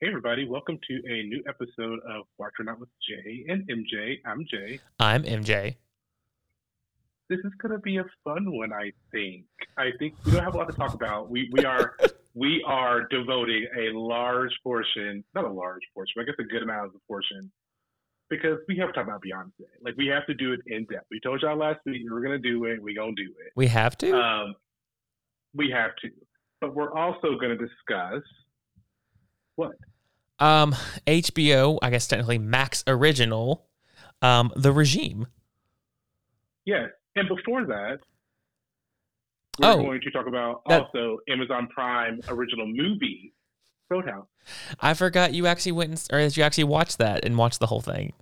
Hey everybody, welcome to a new episode of Watching Out with Jay and MJ. I'm Jay. I'm MJ. This is gonna be a fun one, I think. I think we don't have a lot to talk about. We are devoting a large portion, not a large portion, but I guess a good amount of the portion, because we have to talk about Beyonce. Like we have to do it in depth. We told y'all last week we were gonna do it. We gonna do it. We have to? We have to, but we're also gonna discuss what. HBO, I guess technically Max Original, The Regime. Yes, and before that, we're going to talk about also Amazon Prime original movie, Roadhouse. I forgot you actually went or that you actually watched that and watched the whole thing.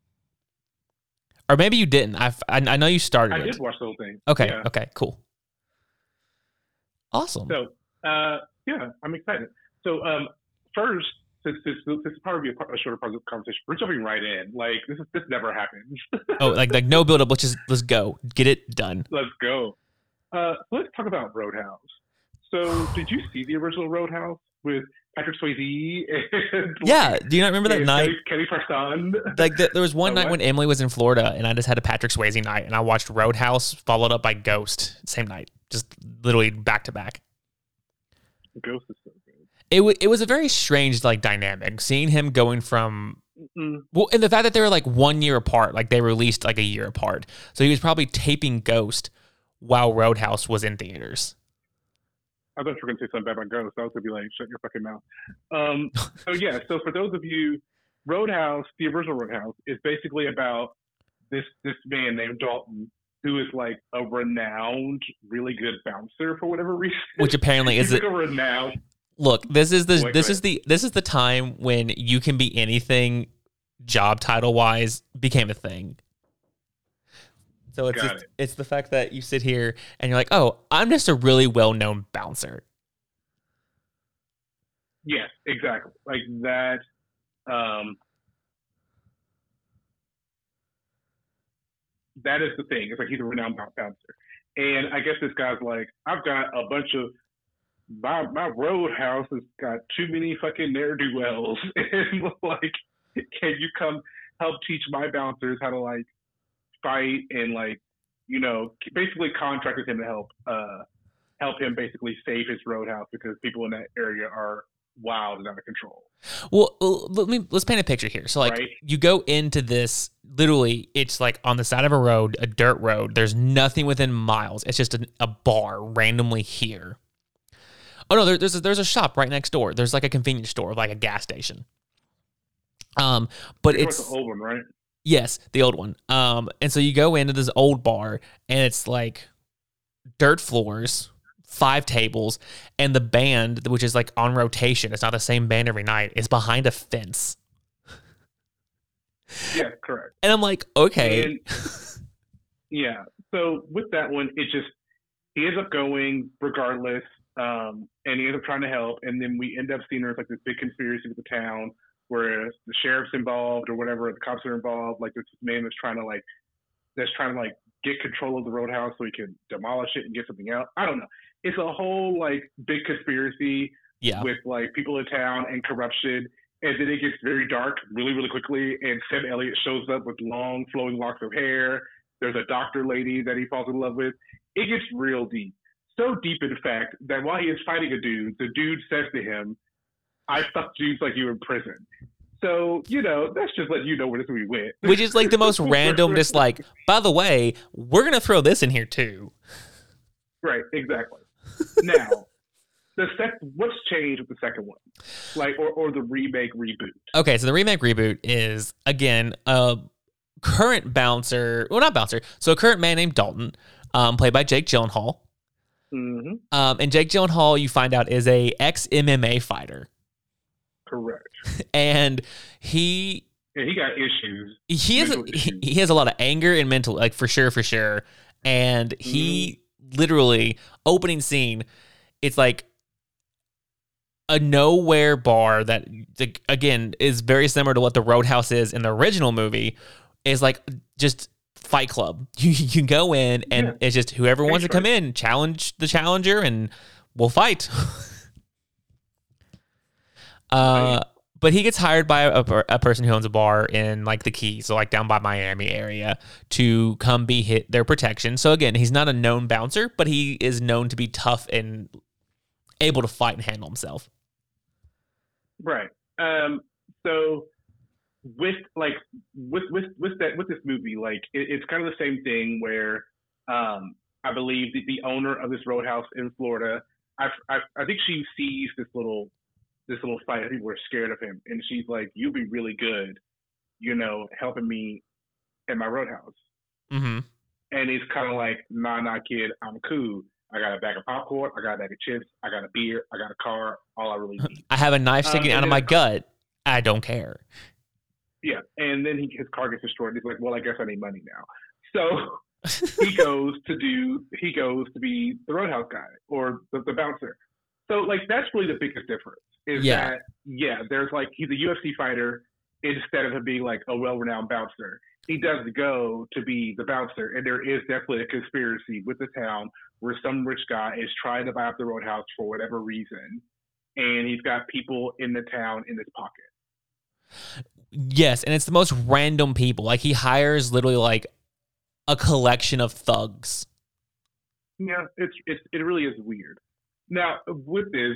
Or maybe you didn't. I know you started it. I did watch the whole thing. Okay, yeah. Okay, cool. Awesome. So, yeah, I'm excited. So, first, since this is probably a shorter part of the conversation, we're jumping right in. Like this never happens. like no build up. Let's go. Get it done. Let's go. Let's talk about Roadhouse. So, did you see the original Roadhouse with Patrick Swayze? And, yeah. Do you not remember that night? Kelly Farsan. Like there was one night when Emily was in Florida, and I just had a Patrick Swayze night, and I watched Roadhouse followed up by Ghost same night, just literally back to back. Ghost is so good. It was a very strange like dynamic seeing him going from well, and the fact that they were like 1 year apart, like they released like a year apart, so he was probably taping Ghost while Roadhouse was in theaters. I thought you were going to say something bad about Ghost. I was going to be like, shut your fucking mouth. So for those of you, Roadhouse, the original Roadhouse, is basically about this man named Dalton, who is like a renowned, really good bouncer for whatever reason. Which apparently is like a renowned. Look, this is the time when you can be anything, job title wise, became a thing. So it's the fact that you sit here and you're like, oh, I'm just a really well known bouncer. Yes, exactly. Like that. That is the thing. It's like he's a renowned bouncer, and I guess this guy's like, I've got a bunch of. My Roadhouse has got too many fucking ne'er-do-wells, and like, can you come help teach my bouncers how to like fight and like, basically contracted him to help him basically save his Roadhouse because people in that area are wild and out of control. Well, let's paint a picture here. So like, You go into this, literally, it's like on the side of a road, a dirt road. There's nothing within miles. It's just a bar randomly here. Oh no, there's a shop right next door. There's like a convenience store, like a gas station. But it's the old one, right? Yes, the old one. And so you go into this old bar, and it's like dirt floors, 5 tables, and the band, which is like on rotation, it's not the same band every night, is behind a fence. Yeah, correct. And I'm like, okay. And, yeah. So with that one, he ends up going regardless. And he ends up trying to help, and then we end up seeing there's like this big conspiracy with the town where the sheriff's involved or whatever, the cops are involved. Like this man that's trying to get control of the Roadhouse so he can demolish it and get something else. I don't know. It's a whole like big conspiracy with like people in town and corruption, and then it gets very dark really, really quickly. And Sam Elliott shows up with long flowing locks of hair. There's a doctor lady that he falls in love with. It gets real deep. So deep, in fact, that while he is fighting a dude, the dude says to him, I fucked dudes like you in prison. So, that's just letting you know where this movie went. Which is like the most random, just like, by the way, we're going to throw this in here too. Right, exactly. Now, what's changed with the second one? Like, or the remake reboot? Okay, so the remake reboot is, again, a current bouncer, well, not bouncer, so a current man named Dalton, played by Jake Gyllenhaal. Mm-hmm. And Jake Gyllenhaal, you find out, is a ex-MMA fighter. Correct. And he got issues. He has a lot of anger and mental, like for sure. And he literally, opening scene, it's like a nowhere bar that, again, is very similar to what the Roadhouse is in the original movie, is like just Fight Club. You go in and it's just whoever wants to come in, challenge the challenger, and we'll fight. But he gets hired by a person who owns a bar in like the Keys, so like down by Miami area, to come be their protection. So again, he's not a known bouncer, but he is known to be tough and able to fight and handle himself. Right. So with this movie, like it's kind of the same thing where I believe the owner of this roadhouse in Florida, I think she sees this little fight. People are scared of him, and she's like, "You'll be really good, helping me in my roadhouse." Mm-hmm. And he's kind of like, "Nah, kid, I'm cool. I got a bag of popcorn, I got a bag of chips, I got a beer, I got a car. All I really need. I have a knife sticking out of my gut. I don't care." Yeah, and then his car gets destroyed. He's like, "Well, I guess I need money now." So he goes to be the roadhouse guy or the bouncer. So like that's really the biggest difference. There's like he's a UFC fighter instead of him being like a well-renowned bouncer. He does go to be the bouncer, and there is definitely a conspiracy with the town where some rich guy is trying to buy up the roadhouse for whatever reason, and he's got people in the town in his pocket. Yes, and it's the most random people. Like he hires literally like a collection of thugs. Yeah, it really is weird. Now with this,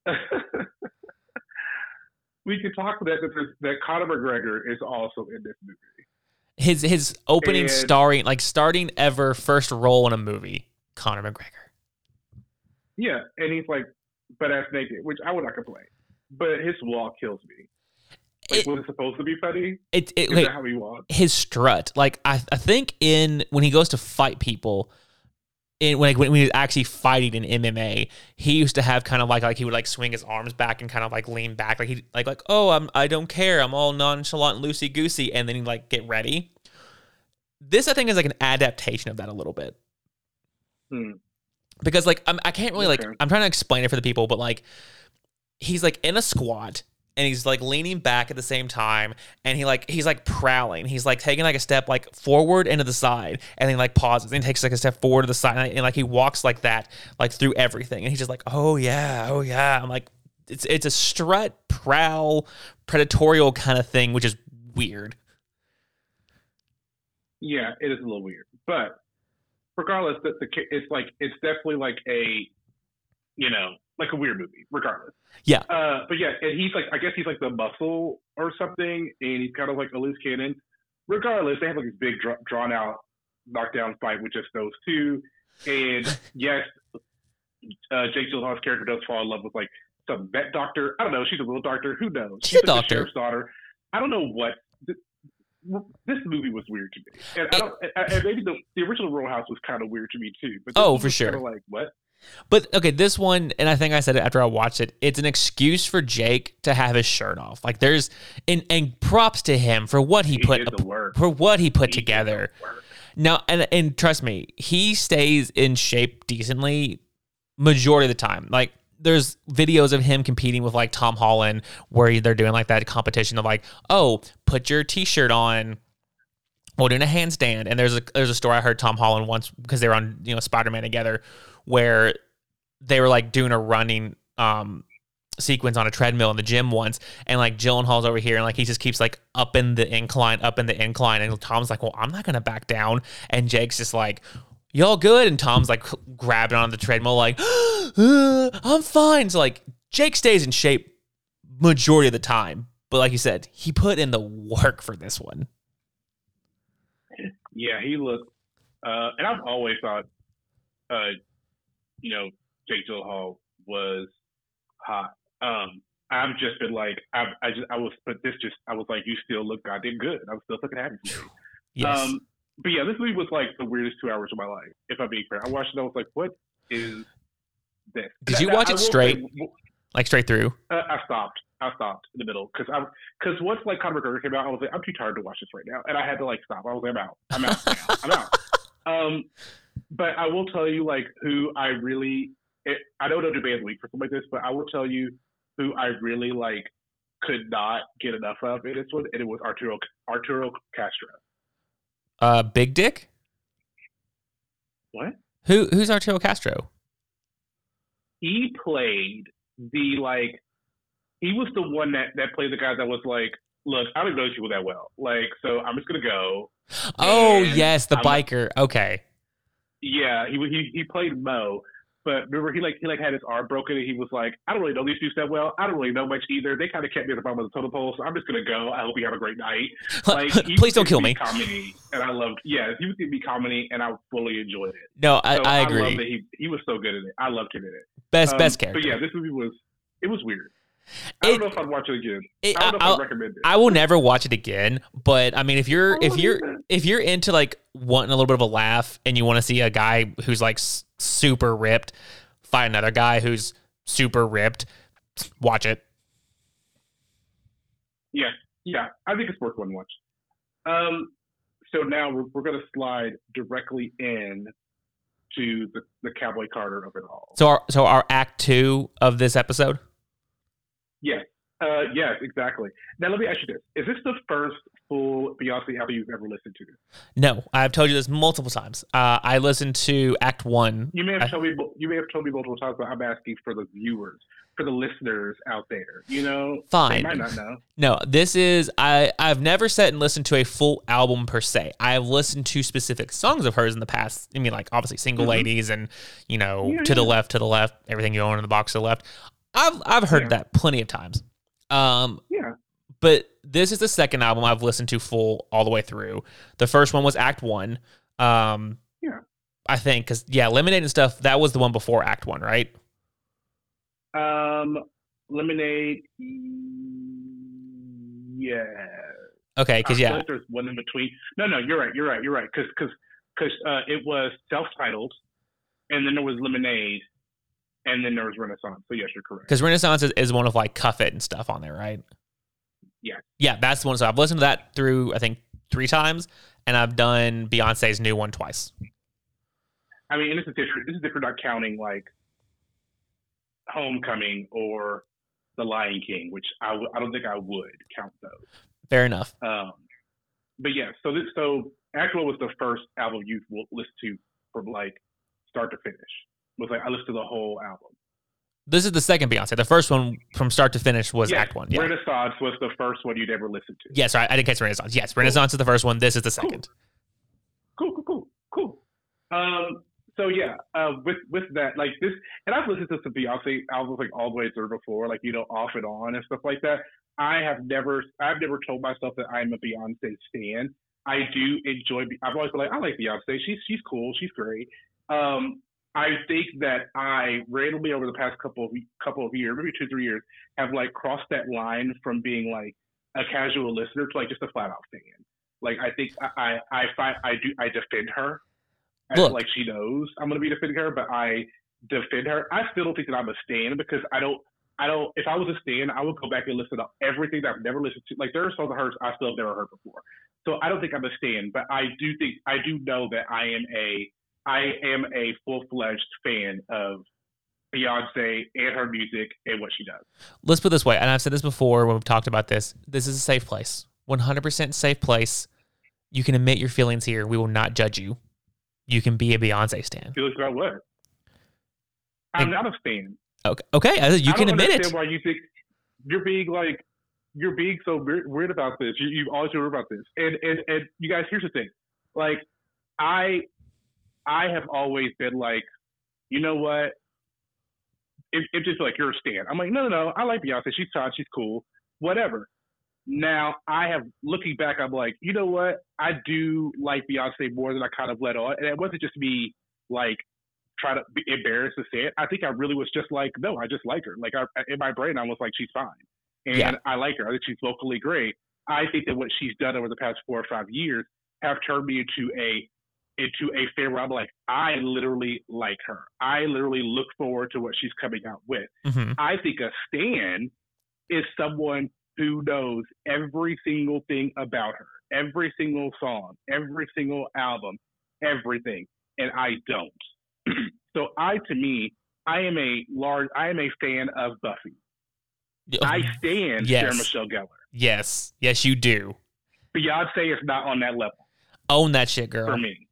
we can talk that Conor McGregor is also in this movie. His opening starting ever first role in a movie, Conor McGregor. Yeah, and he's like butt-ass naked, which I would not complain. But his walk kills me. Like, was it supposed to be funny? Is that how he walks? His strut. Like I think when he goes to fight people, when he was actually fighting in MMA, he used to have kind of like he would like swing his arms back and kind of like lean back, like he I don't care, I'm all nonchalant and loosey goosey, and then he like get ready. This I think is like an adaptation of that a little bit, because like I can't really I'm trying to explain it for the people, but like he's like in a squat. And he's like leaning back at the same time, and he's like prowling. He's like taking like a step like forward and to the side, and then like pauses, and takes like a step forward to the side, and like he walks like that, like through everything. And he's just like, oh yeah. I'm like, it's a strut, prowl, predatorial kind of thing, which is weird. Yeah, it is a little weird, but regardless, it's definitely like a like a weird movie, regardless. Yeah. But yeah, and he's like, I guess he's like the muscle or something, and he's kind of like a loose cannon. Regardless, they have like this big drawn out knockdown fight with just those two. And yes, Jake Gyllenhaal's character does fall in love with like some vet doctor. I don't know. She's a little doctor. Who knows? She's a like doctor. The sheriff's daughter. I don't know what. This movie was weird to me, and maybe the original Roadhouse was kind of weird to me too. But for sure. Kind of like what? But okay, this one, and I think I said it after I watched it, it's an excuse for Jake to have his shirt off. Like there's and props to him for what he put together. Now, and trust me, he stays in shape decently majority of the time. Like there's videos of him competing with like Tom Holland where they're doing like that competition of like, oh, put your t-shirt on while doing a handstand. And there's a story I heard Tom Holland once, because they were on Spider-Man together, where they were like doing a running sequence on a treadmill in the gym once, and like Gyllenhaal's over here, and like he just keeps like up in the incline, and Tom's like, well, I'm not gonna back down, and Jake's just like, y'all good? And Tom's like grabbing on the treadmill like, I'm fine. So like Jake stays in shape majority of the time, but like you said, he put in the work for this one. Yeah, he looked, and I've always thought, Jake Gyllenhaal was hot. I've just been like, I was like, you still look goddamn good. I was still fucking happy for you. Yes. But yeah, this movie was like the weirdest 2 hours of my life, if I'm being fair. I watched it, I was like, what is this? Did you watch it straight? Like straight through? I stopped in the middle because once like Conor McGregor came out, I was like, I'm too tired to watch this right now, and I had to like stop. I was like, I'm out. But I will tell you like who I really, I don't know debate of the week for something like this, but I will tell you who I really like could not get enough of in this one, and it was Arturo Castro. Big Dick? What? Who's Arturo Castro? He played the like he was the one that played the guy that was like, look, I don't know these people that well. Like, so I'm just gonna go. Oh yes, the biker. Okay. Yeah, he played Mo. But remember, he had his arm broken, and he was like, I don't really know these dudes that well. I don't really know much either. They kind of kept me at the bottom of the totem pole, so I'm just gonna go. I hope you have a great night. Like, please don't kill me. Comedy, and I loved. Yeah, he was giving me comedy, and I fully enjoyed it. No, I agree. I love that he was so good at it. I loved him in it. Best character. But yeah, this movie was weird. I don't know if I'd watch it again. I don't know if I'd recommend it. I will never watch it again. But I mean, if you're into like wanting a little bit of a laugh and you want to see a guy who's like super ripped fight another guy who's super ripped, watch it. Yeah, I think it's worth one watch. So now we're going to slide directly in to the Cowboy Carter of it all. So our act 2 of this episode. Yes. Yes, exactly. Now, let me ask you this. Is this the first full Beyonce album you've ever listened to? No, I've told you this multiple times. I listened to Act 1. You may have told me multiple times, but I'm asking for the viewers, for the listeners out there. You know? Fine. They might not know. No, this is... I've never sat and listened to a full album per se. I've listened to specific songs of hers in the past. I mean, like, obviously, Single Ladies and, you know, To the Left, everything you own in the box to the left. I've heard that plenty of times. But this is the second album I've listened to full all the way through. The first one was Act 1. I think, because, Lemonade and stuff, that was the one before Act 1, right? Lemonade, yeah. Okay, because, there's one in between. No, you're right. Because it was self-titled, and then there was Lemonade, and then there was Renaissance. So, yes, you're correct. Because Renaissance is one of, like, Cuff It and stuff on there, right? Yeah. Yeah, that's the one. So I've listened to that through, I think, 3 times, and I've done Beyonce's new one twice. I mean, this is if you're not counting, like, Homecoming or The Lion King, which I don't think I would count those. Fair enough. But, yeah, so Act 1 was the first album you listened to from, like, start to finish. It was like, I listened to the whole album. This is the second Beyonce. The first one from start to finish was Act 1. Yeah. Renaissance was the first one you'd ever listened to. Yes, I didn't catch Renaissance. Yes, Renaissance is the first one. This is the second. Cool. So with that, like this, and I've listened to some Beyonce albums like all the way through before, like, you know, off and on and stuff like that. I've never told myself that I'm a Beyonce stan. I do enjoy. I've always been like, I like Beyonce. She's cool. She's great. I think that I randomly over the past couple of years, maybe 2-3 years, have like crossed that line from being like a casual listener to like just a flat out fan. Like, I think I defend her. Like, she knows I'm going to be defending her, but I defend her. I still don't think that I'm a stan because I don't. If I was a stan, I would go back and listen to everything that I've never listened to. Like, there are songs of hers I still have never heard before. So I don't think I'm a stan, but I do know that I am a full-fledged fan of Beyonce and her music and what she does. Let's put it this way, and I've said this before when we've talked about this. This is a safe place. 100% safe place. You can admit your feelings here. We will not judge you. You can be a Beyonce stan. Feelings about what? I'm not a stan. Okay. You can admit it. I don't understand why you think you're being so weird about this. You always hear about this. And you guys, here's the thing. Like, I have always been like, you know what? It's just like, you're a stan. I'm like, no. I like Beyonce. She's hot. She's cool. Whatever. Now, looking back, I'm like, you know what? I do like Beyonce more than I kind of let on. And it wasn't just me, like, trying to be embarrassed to say it. I think I really was just like, no, I just like her. Like, in my brain, I was like, she's fine. And I like her. I think she's vocally great. I think that what she's done over the past 4 or 5 years have turned me into a fan where I'm like, I literally like her. I literally look forward to what she's coming out with. Mm-hmm. I think a stan is someone who knows every single thing about her, every single song, every single album, everything, and I don't. So I am a fan of Buffy. I stan Sarah Michelle Gellar. Yes, you do. Beyonce is not on that level. Own that shit, girl. For me.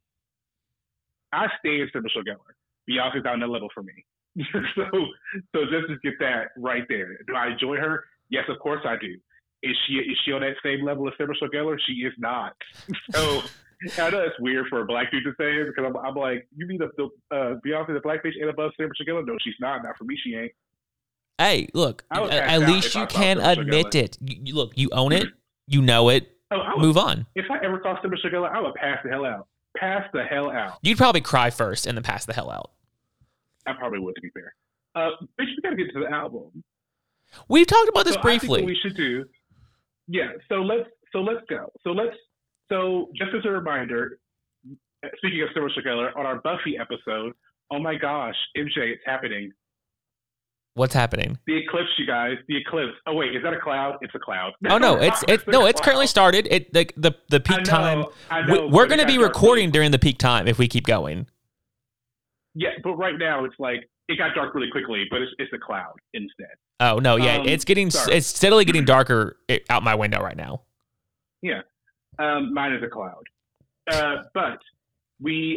I stand Sarah Michelle Gellar. Beyonce's on that level for me. so just get that right there. Do I enjoy her? Yes, of course I do. Is she on that same level as Sarah Michelle Gellar? She is not. So I know it's weird for a black dude to say it because I'm like, you mean the Beyonce the blackface ain't above Sarah Michelle Gellar? No, she's not. Not for me, she ain't. Hey, look, at least you can admit it. Look, you own it. You know it. Move on. If I ever saw Sarah Michelle Gellar, I would pass the hell out. Pass the hell out. You'd probably cry first and then pass the hell out. I probably would, to be fair. Bitch, we gotta get to the album. We've talked about this briefly. I think what we should do. Yeah. So let's go. So just as a reminder, speaking of Sarah Michelle Gellar, on our Buffy episode, oh my gosh, MJ, it's happening. What's happening? The eclipse, you guys. The eclipse. Oh wait, is that a cloud? It's a cloud. Oh no, it's currently started. The peak time. I know, we're going to be recording during the peak time if we keep going. Yeah, but right now it's like it got dark really quickly, but it's a cloud instead. Oh no, yeah, it's steadily getting darker out my window right now. Yeah, mine is a cloud. But we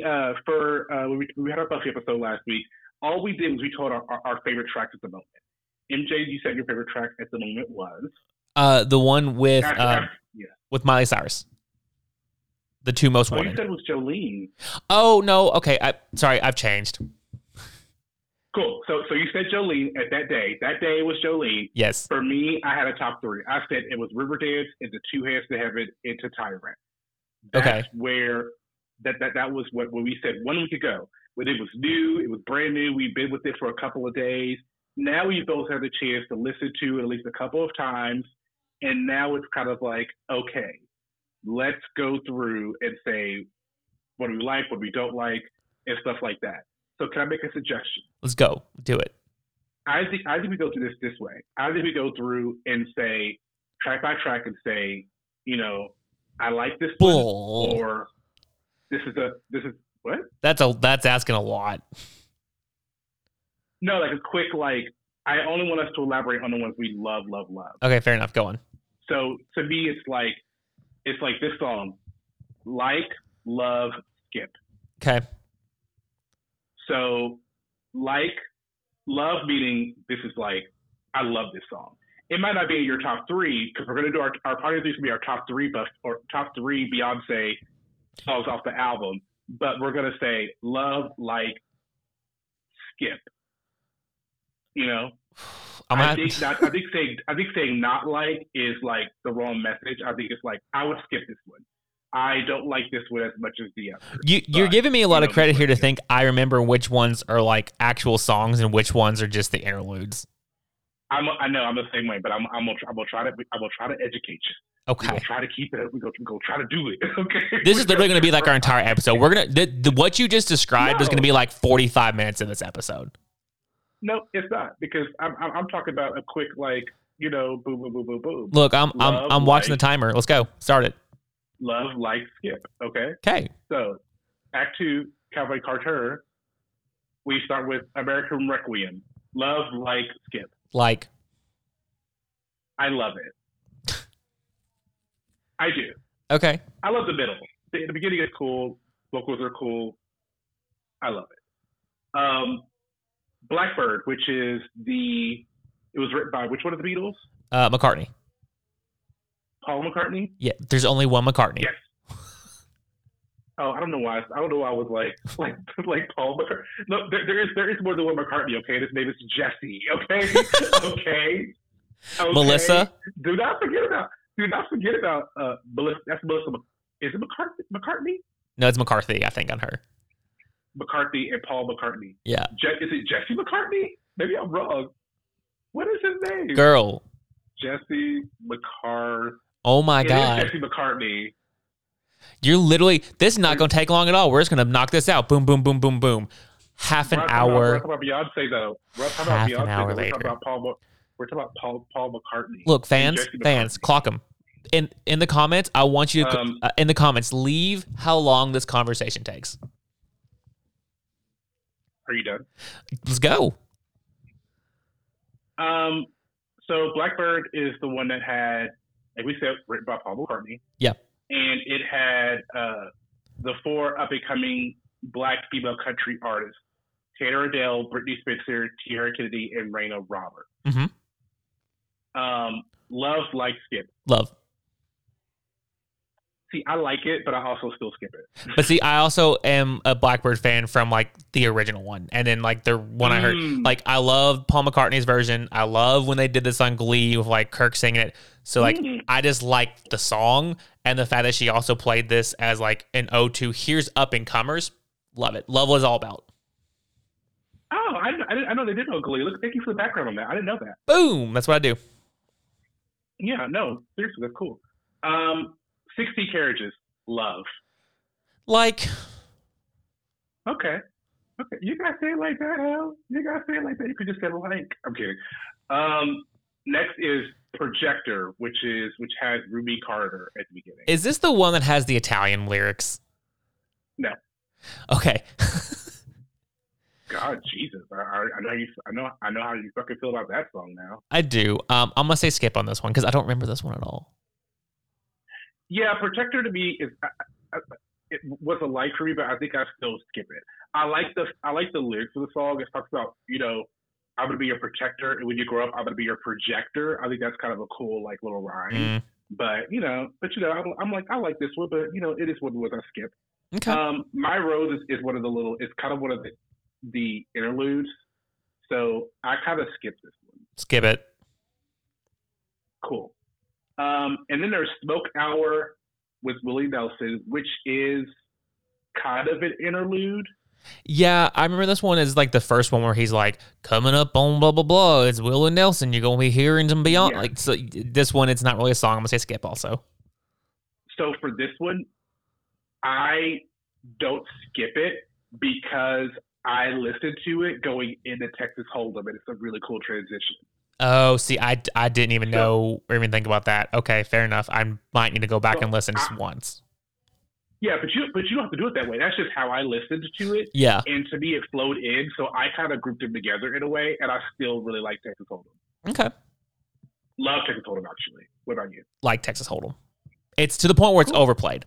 we had our Buffy episode last week. All we did was we told our favorite tracks at the moment. MJ, you said your favorite track at the moment was the one with with Miley Cyrus. The two most wanted. You said it was Jolene. Oh no, okay. Sorry, I've changed. Cool. So you said Jolene at that day. That day was Jolene. Yes. For me, I had a top three. I said it was Riverdance, into Two Hands to Heaven, into Tyrant. That's where that was what we said 1 week ago. When it was new, it was brand new. We've been with it for a couple of days. Now we both have the chance to listen to it at least a couple of times. And now it's kind of like, okay, let's go through and say what do we like, what we don't like, and stuff like that. So can I make a suggestion? Let's go. Do it. I think we go through this way. I think we go through and say track by track and say, I like this one, or this is what? That's asking a lot. No, like a quick I only want us to elaborate on the ones we love. Okay, fair enough. Go on. So to me, it's like this song, like, love, skip. Okay. So like, love meaning this is like, I love this song. It might not be in your top three because we're going to do our part of these will be our top three top three Beyonce songs off the album. But we're going to say love, like, skip. I think saying not like is like the wrong message. I think it's like I would skip this one. I don't like this one as much as the other. You're giving me a lot of credit here to think I remember which ones are like actual songs and which ones are just the interludes. I know I'm the same way, but I'm gonna try to educate you. Okay. We'll try to keep it. We're gonna try to do it. Okay. This is literally going to be like our entire episode. We're gonna what you just described is going to be like 45 minutes in this episode. No, it's not because I'm talking about a quick boom boom boom boom boom. Look, I'm watching the timer. Let's go. Start it. Love, like, skip. Okay. Okay. So, Act 2, Cowboy Carter. We start with American Requiem. Love, like, skip. Like. I love it. I do. Okay. I love the middle. The beginning is cool. Vocals are cool. I love it. Blackbird, which is it was written by which one of the Beatles? McCartney. Paul McCartney? Yeah, there's only one McCartney. Yes. Oh, I don't know why. I was like Paul McCartney. No, there is more than one McCartney. Okay, his name is Jesse. Okay, okay. Melissa. Do not forget about Melissa. That's Melissa. Is it McCartney? No, it's McCarthy. I think on her. McCarthy and Paul McCartney. Yeah. Is it Jesse McCartney? Maybe I'm wrong. What is his name? Girl. Jesse McCartney. Oh my God. Jesse McCartney. You're literally, this is not going to take long at all. We're just going to knock this out. Boom, boom, boom, boom, boom. Half an hour. We're talking about Beyonce, though. Half an hour later. We're talking about Paul McCartney. Look, fans, clock them. In the comments, I want you to, in the comments, leave how long this conversation takes. Are you done? Let's go. So Blackbird is the one that had, like we said, written by Paul McCartney. Yeah. And it had the 4 up-and-coming Black female country artists: Taylor Adele, Brittany Spencer, Tiara Kennedy, and Raina Roberts. Mm-hmm. Love, like, skip. Love. See, I like it, but I also still skip it. But see, I also am a Blackbird fan from like the original one, and then like the one I heard. Like, I love Paul McCartney's version. I love when they did this on Glee with like Kirk singing it. So like, I just like the song, and the fact that she also played this as like an ode to here's up and comers. Love it. Love what it's all about. Oh, I know they did know Glee. Look, thank you for the background on that. I didn't know that. Boom. That's what I do. Yeah, no, seriously, that's cool. 60 Carriages, love. Like, okay, you gotta say it like that, hell. You gotta say it like that. You could just say like. I'm kidding. Next is Projector, which has Ruby Carter at the beginning. Is this the one that has the Italian lyrics? No. Okay. God, Jesus! I know how you fucking feel about that song now. I do. I'm gonna say skip on this one because I don't remember this one at all. Yeah, Protector to me is it was a like for me, but I think I still skip it. I like the lyrics of the song. It talks about, I'm gonna be your protector, and when you grow up, I'm gonna be your projector. I think that's kind of a cool like little rhyme. But I'm like, I like this one, but it is what it was. I skip. Okay. My Rose is one of the little. It's kind of one of the interludes, so I kind of skip this one. Skip it. Cool. And then there's Smoke Hour with Willie Nelson, which is kind of an interlude. Yeah, I remember this one is like the first one where he's like, coming up on blah, blah, blah. It's Willie Nelson. You're going to be hearing some beyond. Yeah. Like, so this one, it's not really a song. I'm going to say skip also. So for this one, I don't skip it because I listened to it going into Texas Hold'em, and it's a really cool transition. Oh, see, I didn't even know or even think about that. Okay, fair enough. I might need to go back and listen just once. Yeah, but you don't have to do it that way. That's just how I listened to it. Yeah. And to me, it flowed in, so I kind of grouped them together in a way, and I still really like Texas Hold'em. Okay. Love Texas Hold'em, actually. What about you? Like Texas Hold'em. It's to the point where it's overplayed.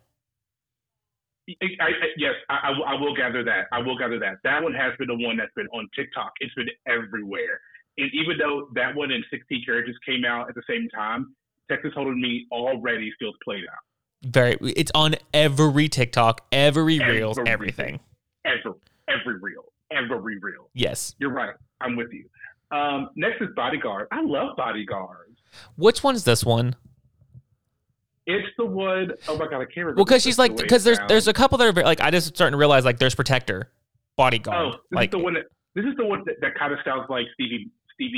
Yes, I will gather that. That one has been the one that's been on TikTok. It's been everywhere. And even though that one and 60 Carriages came out at the same time, Texas Hold'em Me already feels played out. It's on every TikTok, every Reels, everything. Every reel. Yes. You're right. I'm with you. Next is Bodyguard. I love Bodyguard. Which one's this one? It's the one, oh my God, I can't remember. Well, because she's like, because there's a couple that are very, like, I just starting to realize, like, there's Protector, Bodyguard. Oh, this is the one that kind of sounds like Stevie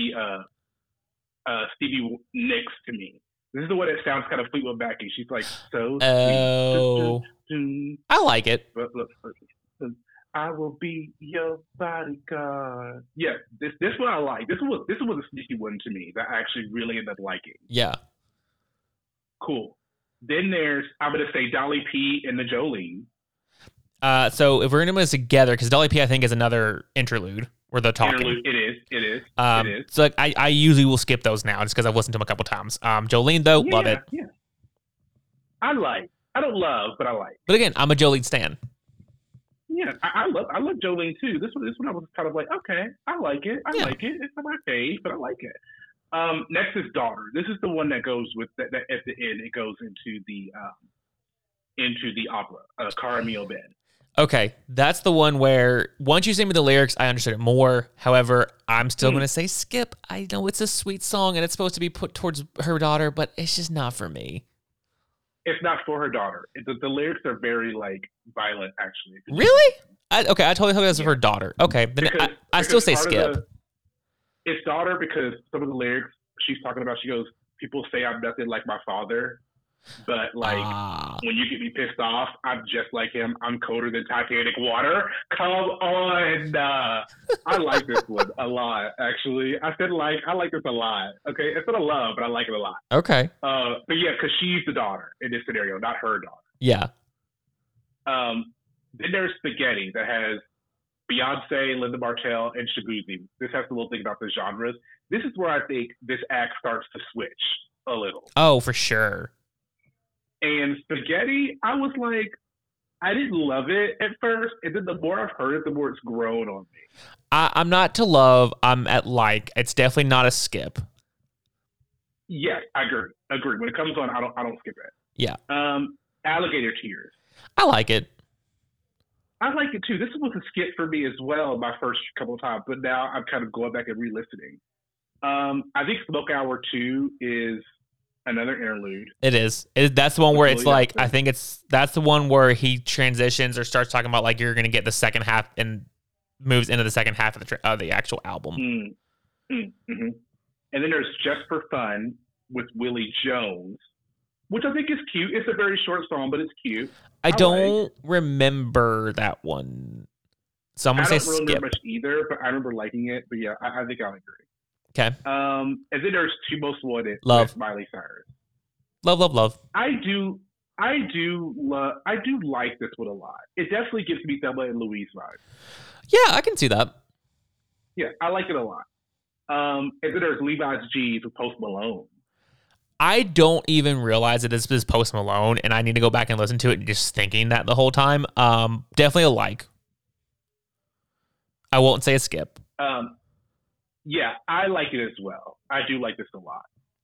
Nicks to me. This is the one that sounds kind of Fleetwood Mac. She's like, so sweet. I like it. I will be your bodyguard. Yeah, this one I like. This was a sneaky one to me that I actually really ended up liking. Yeah. Cool. Then there's, I'm going to say Dolly P and the Jolene. So if we're going to move together, because Dolly P I think is another interlude where they're talking. Interlude. It is. So like, I usually will skip those now just because I've listened to them a couple times. Jolene though, love it. Yeah. I don't love, but I like. But again, I'm a Jolene stan. Yeah, I love Jolene too. This one I was kind of like, okay, I like it. I like it. It's not my fave, but I like it. Next is Daughter. This is the one that goes with that at the end. It goes into the opera, Cara Mio Ben. Okay, that's the one where once you send me the lyrics, I understood it more. However, I'm still going to say skip. I know it's a sweet song and it's supposed to be put towards her daughter, but it's just not for me. It's not for her daughter. The lyrics are very like violent, actually. Really? I totally thought it was for her daughter. Okay, then I still say skip. It's Daughter because some of the lyrics she's talking about, she goes, people say I'm nothing like my father, but like when you get me pissed off, I'm just like him. I'm colder than Titanic water. Come on. I like this one a lot, actually. I like this a lot. Okay, it's not a love, but I like it a lot. Okay. But yeah, because she's the daughter in this scenario, not her daughter. Yeah. Then there's Spaghetti that has Beyonce, Linda Martell, and Shabuzi. This has a little thing about the genres. This is where I think this act starts to switch a little. Oh, for sure. And Spaghetti, I was like, I didn't love it at first, and then the more I've heard it, the more it's grown on me. I'm not to love. I'm at like. It's definitely not a skip. Yes, I agree. Agree. When it comes on, I don't skip it. Yeah. Alligator Tears. I like it. I like it too. This was a skip for me as well my first couple of times, but now I'm kind of going back and re-listening. I think Smoke Hour 2 is another interlude. It is. That's the one where it's like, I think that's the one where he transitions or starts talking about like you're going to get the second half and moves into the second half of the actual album. Mm-hmm. And then there's Just for Fun with Willie Jones, which I think is cute. It's a very short song, but it's cute. I don't remember that one. So I'm going to say skip. I don't remember much either, but I remember liking it. But yeah, I think I'll agree. Okay. And then there's Two Most Wanted with Miley Cyrus. Love. I do like this one a lot. It definitely gives me Thelma and Louise vibes. Yeah, I can see that. Yeah, I like it a lot. And then there's Levi's G's with Post Malone. I don't even realize that this is Post Malone, and I need to go back and listen to it just thinking that the whole time. Definitely a like. I won't say a skip. Yeah, I like it as well. I do like this a lot.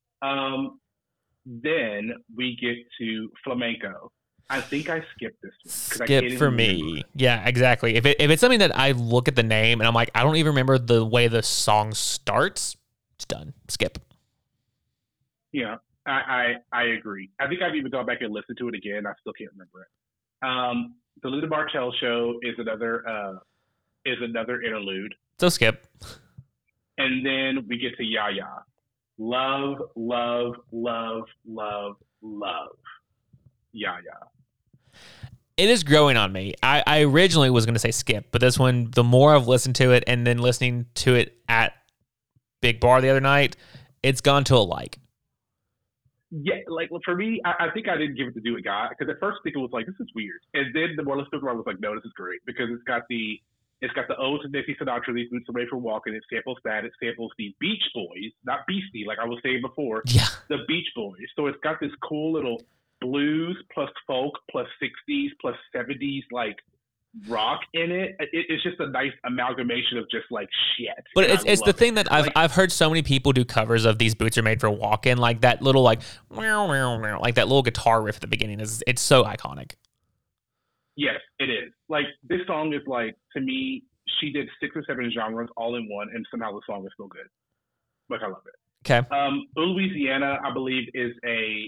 Then we get to Flamenco. I think I skipped this one. Skip for me. Yeah, exactly. If it's something that I look at the name and I'm like, I don't even remember the way the song starts, it's done. Skip. Yeah, I agree. I think I've even gone back and listened to it again. I still can't remember it. The Linda Martell Show is another interlude. So skip. And then we get to Ya Ya. Love, love, love, love, love. Ya Ya. It is growing on me. I originally was going to say skip, but this one, the more I've listened to it and then listening to it at Big Bar the other night, it's gone to a like. Yeah, like for me, I think I didn't give it to Do It God because at first I think it was like, this is weird. And then the more I listened to it, I was like, no, this is great because it's got the ode to Nancy Sinatra, These Boots Are Made for Walking. It samples that. It samples the Beach Boys, not Beastie, like I was saying before. Yeah. The Beach Boys. So it's got this cool little blues plus folk plus 60s plus 70s like rock in it. It's just a nice amalgamation of just like shit. But it's the thing that I've heard so many people do covers of These Boots Are Made for Walking, like that little like that little guitar riff at the beginning it's so iconic. Yes, it is. Like, this song is like, to me, she did 6 or 7 genres all in one, and somehow the song is still good. Like, I love it. Okay. Louisiana, I believe, is a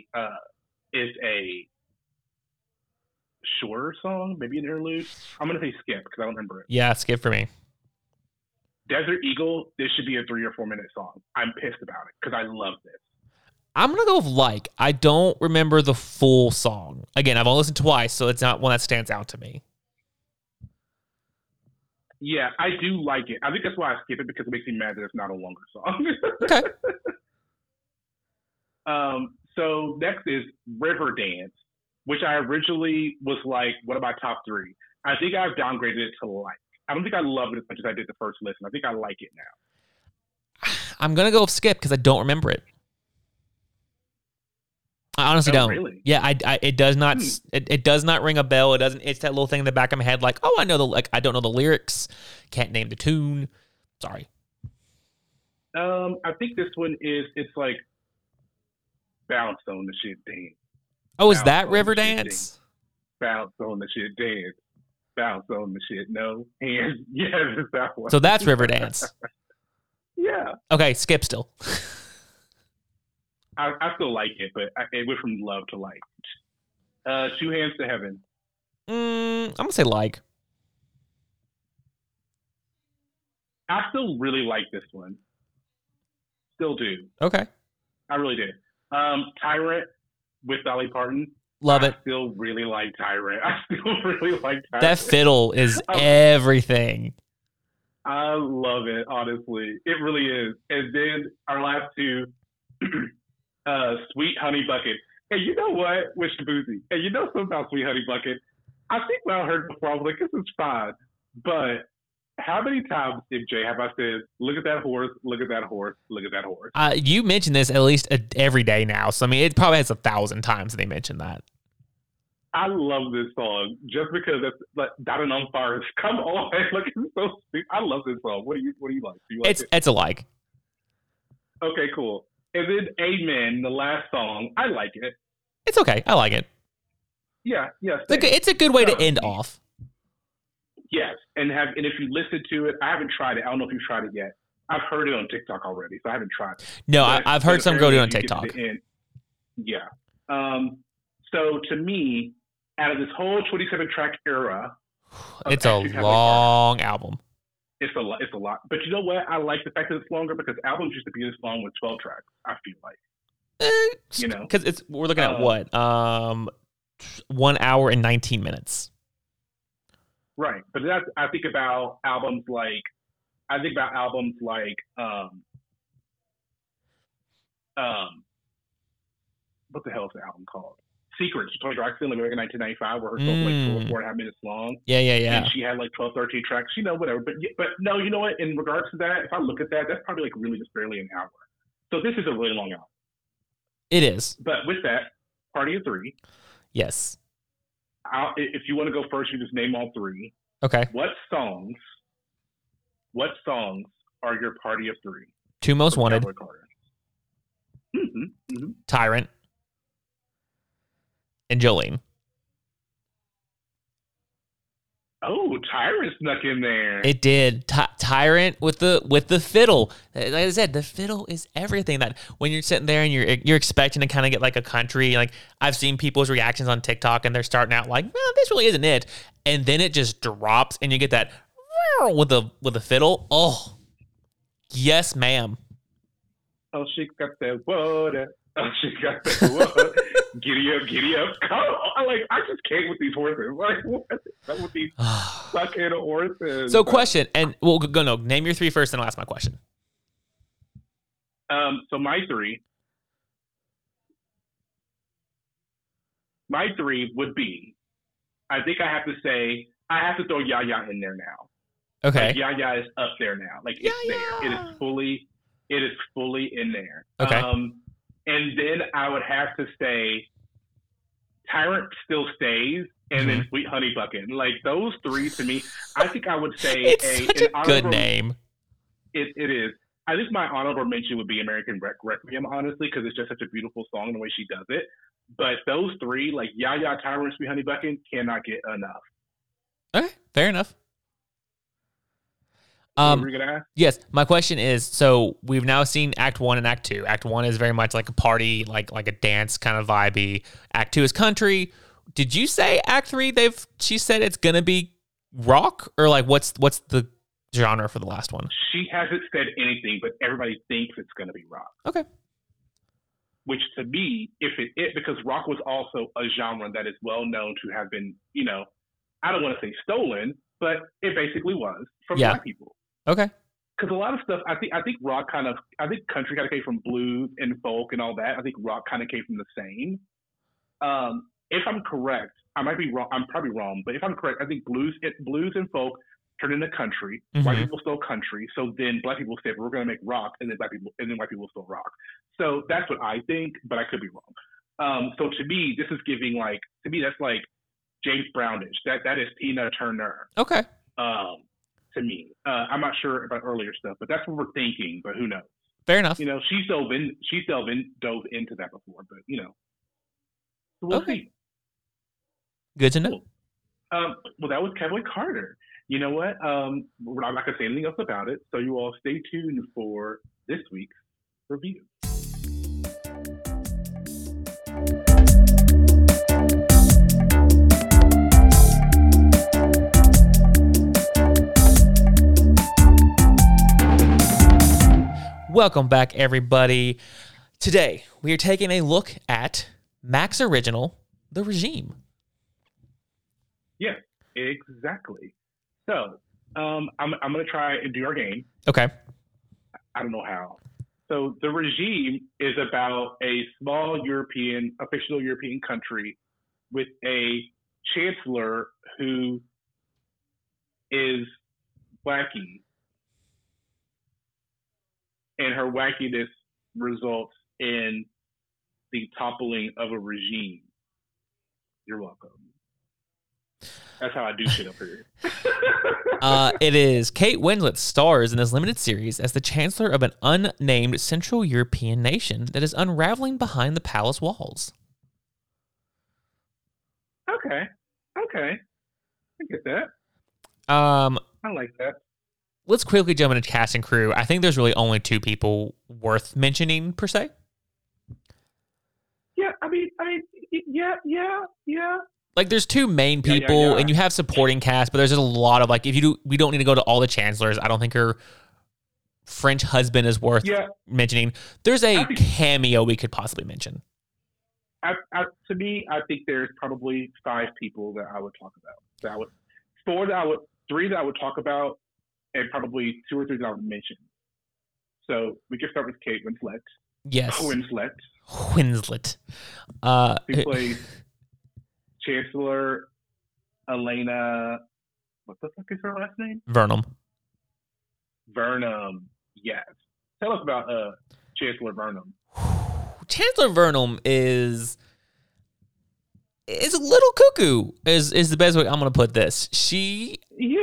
shorter song, maybe an interlude. I'm going to say skip, because I don't remember it. Yeah, skip for me. Desert Eagle, this should be a 3 or 4 minute song. I'm pissed about it, because I love this. I'm going to go with like. I don't remember the full song. Again, I've only listened twice, so it's not one that stands out to me. Yeah, I do like it. I think that's why I skip it, because it makes me mad that it's not a longer song. Okay. So next is River Dance, which I originally was like one of my top 3. I think I've downgraded it to like. I don't think I love it as much as I did the first listen. I think I like it now. I'm going to go with skip because I don't remember it. I honestly don't. Really? Yeah, it does not. It does not ring a bell. It doesn't. It's that little thing in the back of my head, like, oh, I know I don't know the lyrics, can't name the tune. Sorry. I think this one is. It's like bounce on the shit dance. Oh, is that River Dance? Bounce on the shit dance. Bounce on the shit. No hands. Yes, it's that one. So that's River Dance. Yeah. Okay, skip still. I still like it, but it went from love to like. 2 Hands to Heaven. I'm going to say like. I still really like this one. Still do. Okay. I really did. Tyrant with Dolly Parton. Love it. I still really like Tyrant. I still really like Tyrant. That fiddle is everything. I love it, honestly. It really is. And then our last 2... Sweet Honey Bucket. Hey, you know what? With Shabuzi. Hey, you know something about Sweet Honey Bucket? I think when I heard it before, I was like, this is fine. But how many times, MJ, have I said, look at that horse, look at that horse, look at that horse? You mention this at least every day now. So, I mean, it probably has 1,000 times they mention that. I love this song just because it's like Diamond on Fire. Come on. Like, it's so sweet. I love this song. What do you like? Do you like it? It's a like. Okay, cool. And then Amen, the last song, I like it. It's okay. I like it. Yeah. It's a good way to end off. Yes, and if you listen to it, I haven't tried it. I don't know if you've tried it yet. I've heard it on TikTok already, so I haven't tried it. No, I've heard some go do it on TikTok. Yeah. So to me, out of this whole 27 track era, it's a long album. It's a lot. But you know what? I like the fact that it's longer because albums used to be this long with 12 tracks, I feel like. Because we're looking at what? 1 hour and 19 minutes. Right. But I think about albums like what the hell is the album called? Secrets, Toni Braxton, like in 1995, where her song was like 4.5 minutes long. Yeah. And she had like 12, 13 tracks, whatever. But no, you know what? In regards to that, if I look at that, that's probably like really just barely an hour. So this is a really long album. It is. But with that, Party of Three. Yes. If you want to go first, you just name all three. Okay. What songs are your Party of Three? Two Most Wanted. Mm-hmm. Tyrant. And Jolene. Oh, Tyrant snuck in there. It did. Tyrant with the fiddle. Like I said, the fiddle is everything. That when you're sitting there and you're expecting to kind of get like a country, like I've seen people's reactions on TikTok and they're starting out like, well, this really isn't it. And then it just drops and you get that with the fiddle. Oh, yes, ma'am. Oh, she got that water. Oh, she got that water. Giddy up. Come on. I just can't with these horses. Like, what? That would be fucking horses. So, question, and we'll go, no, name your three first, and I'll ask my question. So my three would be, I think I have to throw Ya-Ya in there now. Okay. Like, Ya-Ya is up there now. Like, it's there. It is fully in there. Okay. And then I would have to say Tyrant still stays, and then Sweet Honey Bucket. Like, those three to me, I think I would say it's such a good name. It is. I think my honorable mention would be American Requiem, honestly, because it's just such a beautiful song the way she does it. But those three, like Ya-Ya, Tyrant, Sweet Honey Bucket, cannot get enough. Okay, fair enough. What were you gonna ask? Yes, my question is, so we've now seen Act 1 and Act 2. Act 1 is very much like a party, like a dance kind of vibey. Act 2 is country. Did you say Act 3 she said it's gonna be rock? Or like what's the genre for the last one? She hasn't said anything, but everybody thinks it's gonna be rock. Okay. Which to me, because rock was also a genre that is well known to have been, I don't want to say stolen, but it basically was from Black people. Okay. Because a lot of stuff, I think rock I think country kind of came from blues and folk and all that. I think rock kind of came from the same. If I'm correct, I might be wrong. I'm probably wrong, but if I'm correct, I think blues and folk turned into country. White people stole country. So then Black people said, we're going to make rock, and then white people stole rock. So that's what I think, but I could be wrong. So to me, this is giving that's like James Brownish. That is Tina Turner. Okay. To me, I'm not sure about earlier stuff, but that's what we're thinking. But who knows? Fair enough. She's dove into that before, but so we'll see. Good to know. Well, that was Cowboy Carter. You know what? I'm not gonna say anything else about it. So you all stay tuned for this week's review. Welcome back, everybody. Today, we are taking a look at Mac's original, The Regime. Yeah, exactly. So, I'm going to try and do our game. Okay. I don't know how. So, The Regime is about a small a fictional European country with a chancellor who is wacky. And her wackiness results in the toppling of a regime. You're welcome. That's how I do shit up here. It is Kate Winslet stars in this limited series as the chancellor of an unnamed Central European nation that is unraveling behind the palace walls. Okay. I get that. I like that. Let's quickly jump into cast and crew. I think there's really only two people worth mentioning per se. Yeah, I mean, yeah. Like, there's two main people, yeah. and you have supporting cast, but there's just a lot of, like, we don't need to go to all the chancellors. I don't think her French husband is worth mentioning. There's a cameo we could possibly mention. To me, I think there's probably 5 people that I would talk about. Three that I would talk about, and probably 2 or 3 that I would mention. So we can start with Kate Winslet. Yes. Winslet. Who plays Chancellor Elena. What the fuck is her last name? Vernum. Yes. Tell us about Chancellor Vernum. Chancellor Vernum is a little cuckoo. Is the best way I'm gonna put this. She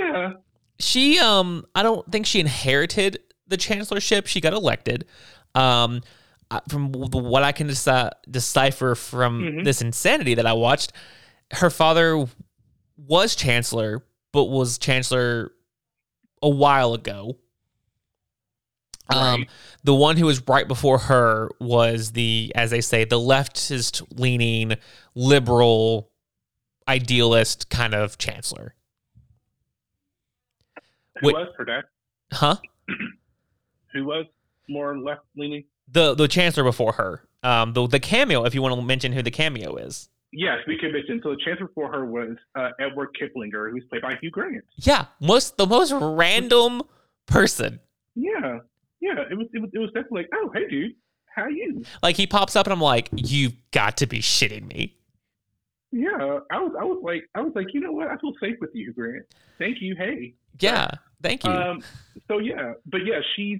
I don't think she inherited the chancellorship. She got elected. From what I can decipher from this insanity that I watched, her father was chancellor, but was chancellor a while ago. Right. The one who was right before her was as they say, the leftist-leaning, liberal, idealist kind of chancellor. Who was her dad? Huh? Who was more left-leaning? The chancellor before her. The cameo, if you want to mention who the cameo is. Yes, we can mention. So the chancellor before her was Edward Kiplinger, who's played by Hugh Grant. Yeah, the most random person. Yeah. It was definitely like, oh, hey, dude, how are you? Like, he pops up and I'm like, you've got to be shitting me. Yeah, I was like, you know what? I feel safe with you, Grant. Thank you. Hey. Yeah, thank you. So yeah, but yeah, she's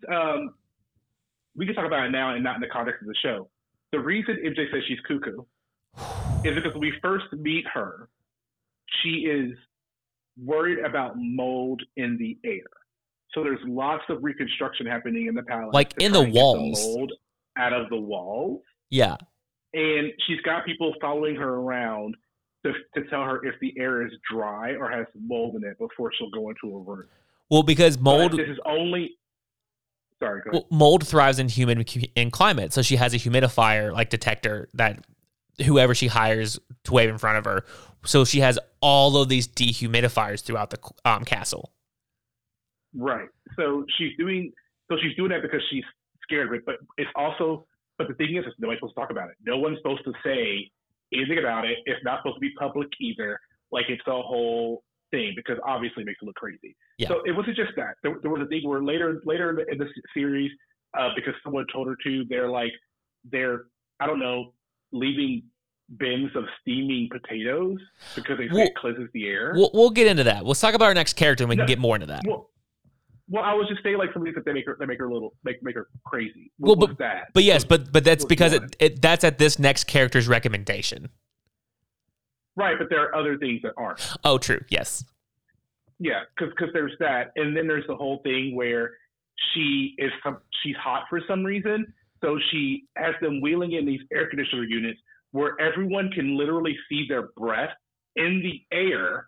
we can talk about it now and not in the context of the show. The reason MJ says she's cuckoo is because when we first meet her, she is worried about mold in the air. So there's lots of reconstruction happening in the palace. Like in the walls. The mold out of the walls. Yeah. And she's got people following her around to tell her if the air is dry or has mold in it before she'll go into a room. Well, because mold... But this is only... Sorry, go ahead. Well, mold thrives in in climate, so she has a humidifier like detector that whoever she hires to wave in front of her. So she has all of these dehumidifiers throughout the castle. Right. So she's doing that because she's scared of it. But it's also, but the thing is, nobody's supposed to talk about it. No one's supposed to say anything about it. It's not supposed to be public either. Like, it's a whole thing, because obviously it makes it look crazy. Yeah. So it wasn't just that. There was a thing where later in the series, because someone told her to, they're I don't know, leaving bins of steaming potatoes because they say it cleanses the air. We'll get into that. Let's talk about our next character and we can get more into that. Well, I was just saying, like, somebody that they make her crazy. But yes, but that's because that's at this next character's recommendation. Right, but there are other things that aren't. Oh, true. Yes. Yeah, because there's that, and then there's the whole thing where she's hot for some reason, so she has them wheeling in these air conditioner units where everyone can literally see their breath in the air.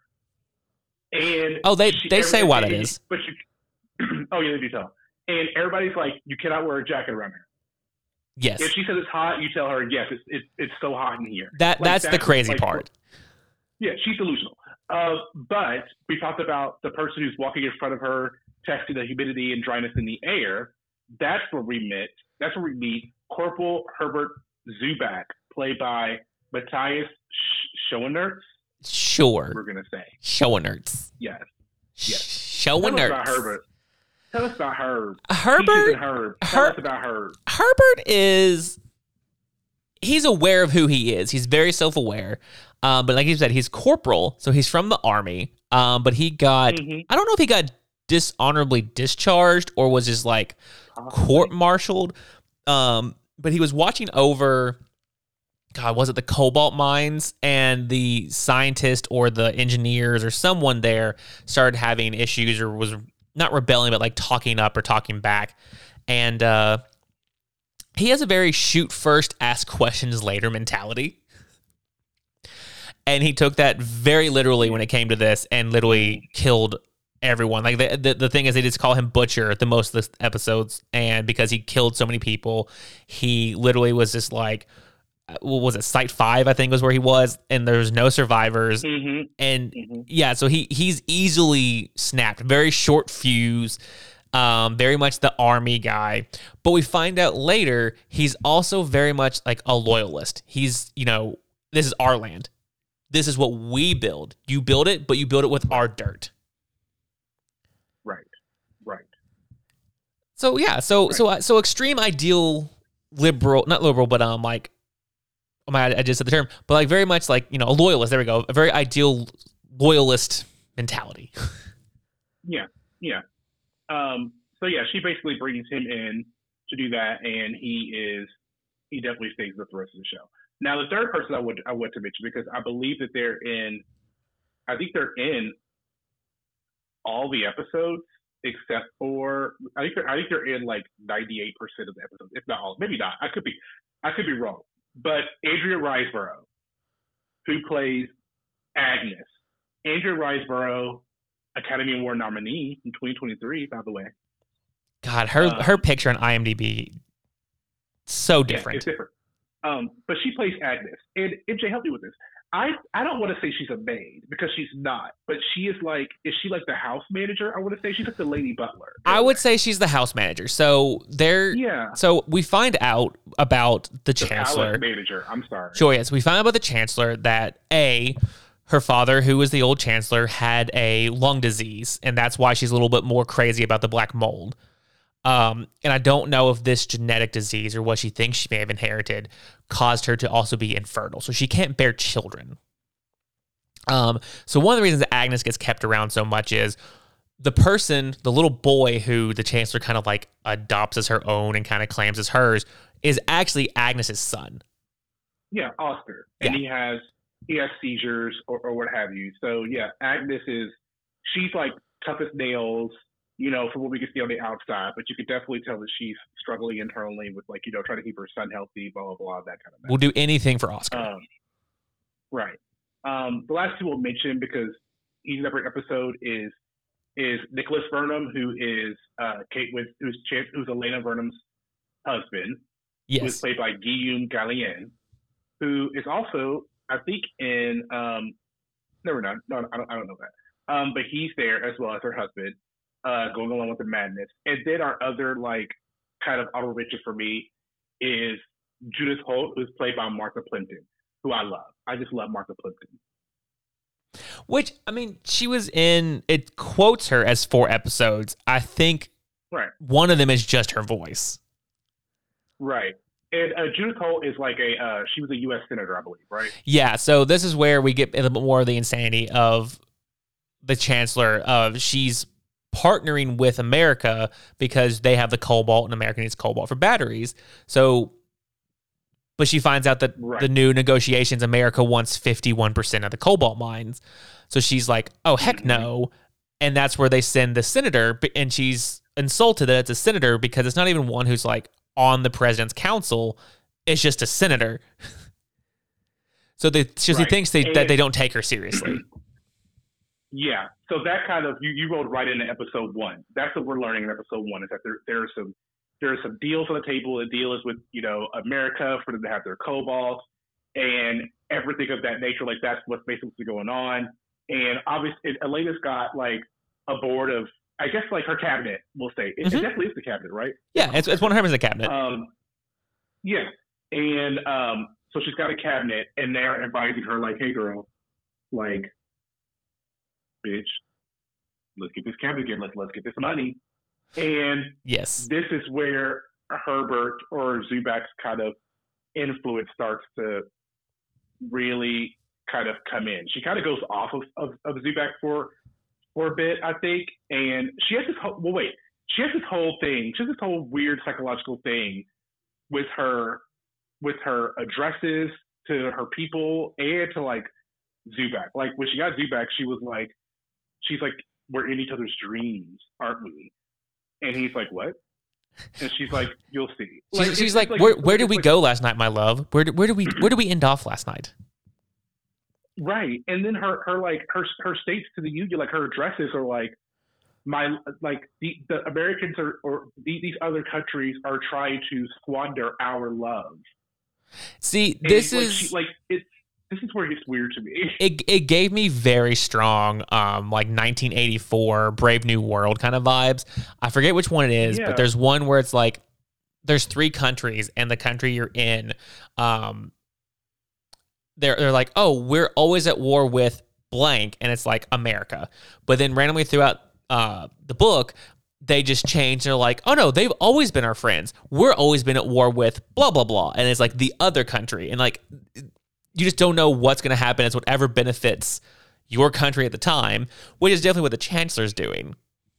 And they say why that is. But oh yeah, they do tell. And everybody's like, you cannot wear a jacket around here. Yes. If she says it's hot, you tell her, yes, it's so hot in here. That's the crazy part. Yeah, she's delusional. But we talked about the person who's walking in front of her, testing the humidity and dryness in the air. That's where we meet Corporal Herbert Zuback, played by Matthias Schoenaerts. Sure. We're gonna say Schoenaerts. Yes. Schoenaerts. Tell us about Herb. Herbert. Tell us about Herb. Herbert he's aware of who he is. He's very self-aware. But like you said, he's corporal, so he's from the army. But he got, I don't know if he got dishonorably discharged or was just like court-martialed. But he was watching over God, was it the cobalt mines? And the scientist or the engineers or someone there started having issues or was not rebelling, but like talking up or talking back. And he has a very shoot first, ask questions later mentality. And he took that very literally when it came to this and literally killed everyone. Like the thing is, they just call him Butcher the most of the episodes. And because he killed so many people, he literally was just like, what was it, Site 5, I think was where he was, and there's no survivors. And yeah, so he's easily snapped. Very short fuse, very much the army guy. But we find out later he's also very much like a loyalist. He's, this is our land. This is what we build. You build it, but you build it with our dirt. Right. So yeah, so extreme ideal liberal, not liberal, but like, oh my God, I just said the term, but like very much like, a loyalist. There we go. A very ideal loyalist mentality. Yeah. So yeah, she basically brings him in to do that, and he definitely stays with the rest of the show. Now, the third person I want to mention, because I believe that they're in all the episodes except for I think they're in like 98% of the episodes, if not all. Maybe not. I could be wrong. But Andrea Riseborough, who plays Agnes. Andrea Riseborough, Academy Award nominee in 2023, by the way. God, her picture on IMDb, so different. Yeah, it's different. But she plays Agnes. And MJ, help me with this. I don't want to say she's a maid because she's not, but is she like the house manager? I want to say she's like the lady butler. I would say she's the house manager. So So we find out about the chancellor. House manager. I'm sorry. Sure, yes. We find out about the chancellor that her father, who was the old chancellor, had a lung disease, and that's why she's a little bit more crazy about the black mold. And I don't know if this genetic disease or what she thinks she may have inherited caused her to also be infertile. So she can't bear children. So one of the reasons that Agnes gets kept around so much is the little boy who the chancellor kind of like adopts as her own and kind of claims as hers is actually Agnes's son. Yeah, Oscar. And he has seizures or what have you. So yeah, she's like tough as nails, from what we can see on the outside, but you could definitely tell that she's struggling internally with trying to keep her son healthy, blah, blah, blah, that kind of thing. We'll do anything for Oscar. Right. The last two we'll mention because he's in a separate episode is Nicholas Burnham, who is who's Elena Burnham's husband. Yes. Who is played by Guillaume Gallienne, who is also, I think, in never mind. No, I don't know that. But he's there as well as her husband. Going along with the madness. And then our other kind of honorable mention for me is Judith Holt, who's played by Martha Plimpton, who I love. I just love Martha Plimpton. Which, I mean, she was in, it quotes her as 4 episodes. I think one of them is just her voice. Right. And Judith Holt is she was a U.S. Senator, I believe, right? Yeah, so this is where we get a little bit more of the insanity of the chancellor. She's partnering with America because they have the cobalt and America needs cobalt for batteries. But she finds out that the new negotiations, America wants 51% of the cobalt mines. So she's like, oh, heck no. And that's where they send the senator, and she's insulted that it's a senator because it's not even one who's on the president's council. It's just a senator. So she thinks that they don't take her seriously. Yeah, so that kind of you rolled right into episode 1. That's what we're learning in episode 1 is that there are some deals on the table. The deal is with America for them to have their cobalt and everything of that nature. That's what's basically going on. And obviously, Elena's got a board of, I guess, her cabinet. We'll say it definitely is the cabinet, right? Yeah, it's 100% the cabinet. Yeah, and so she's got a cabinet, and they're advising her hey, girl, bitch, let's get this cabinet again. Let's get this money. And yes, this is where Herbert or Zubak's kind of influence starts to really kind of come in. She kind of goes off of Zubak for a bit, I think. And she has this whole thing. She has this whole weird psychological thing with her addresses to her people and to like Zubak. Like when she got Zubak, she's like, we're in each other's dreams, aren't we? And he's like, what? And she's like, you'll see. She's like, where did we go last night, my love? Where did we end off last night? Right. And then her states to the union, like her addresses are like, the Americans or these other countries are trying to squander our love. See, this is where it gets weird to me. It gave me very strong, like 1984 Brave New World kind of vibes. I forget which one it is, but there's one where it's like there's 3 countries, and the country you're in, they're like, oh, we're always at war with blank, and it's like America. But then randomly throughout the book, they just change. They're like, oh no, they've always been our friends. We're always been at war with blah blah blah, and it's like the other country, and like you just don't know what's going to happen. It's whatever benefits your country at the time, which is definitely what the Chancellor's doing.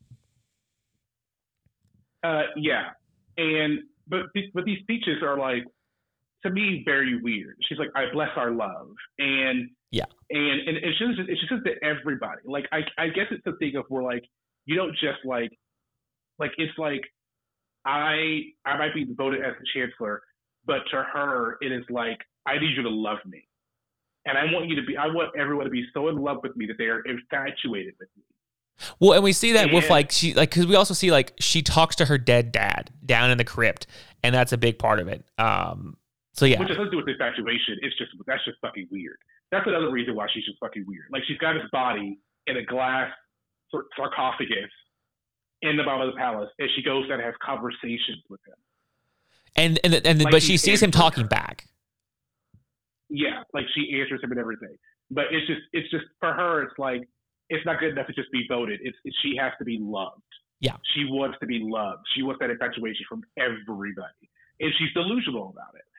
Yeah, but these speeches are like, to me, very weird. She's like, I bless our love, and it's just to everybody. Like I guess it's a thing of where like you don't just like it's like I might be voted as the Chancellor, but to her it is like, I need you to love me. And I want everyone to be so in love with me that they are infatuated with me. Well, and we see that with like, because we also see like she talks to her dead dad down in the crypt, and that's a big part of it. So yeah. Which has nothing to do with infatuation. That's just fucking weird. That's another reason why she's just fucking weird. Like she's got his body in a glass sarcophagus in the bottom of the palace, and she goes and has conversations with him. And like but she sees him talking back. Yeah, like she answers him and everything. But it's just for her, it's like, it's not good enough to just be voted. She has to be loved. Yeah. She wants to be loved. She wants that infatuation from everybody. And she's delusional about it.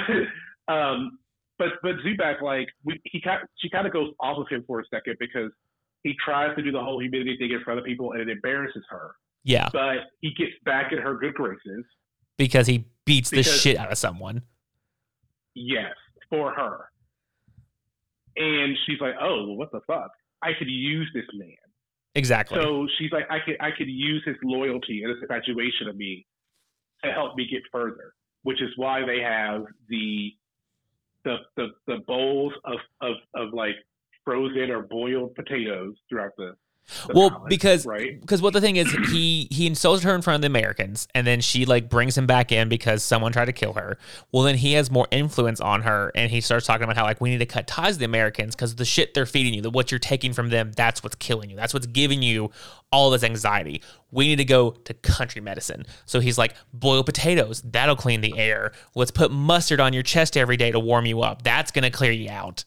But Zubak, like, she kind of goes off of him for a second because he tries to do the whole humility thing in front of people, and it embarrasses her. Yeah. But he gets back in her good graces. Because he beats the shit out of someone. Yes, for her. And she's like, oh, well, what the fuck? I could use this man. Exactly. So she's like, I could use his loyalty and his infatuation of me to help me get further, which is why they have the bowls of like frozen or boiled potatoes throughout the palace, because right? What the thing is, he insulted her in front of the Americans, and then she like brings him back in because someone tried to kill her. Well, then he has more influence on her, and he starts talking about how like we need to cut ties to the Americans because the shit they're feeding you, what you're taking from them, that's what's killing you. That's what's giving you all this anxiety. We need to go to country medicine. So he's like, boil potatoes, that'll clean the air. Let's put mustard on your chest every day to warm you up. That's gonna clear you out.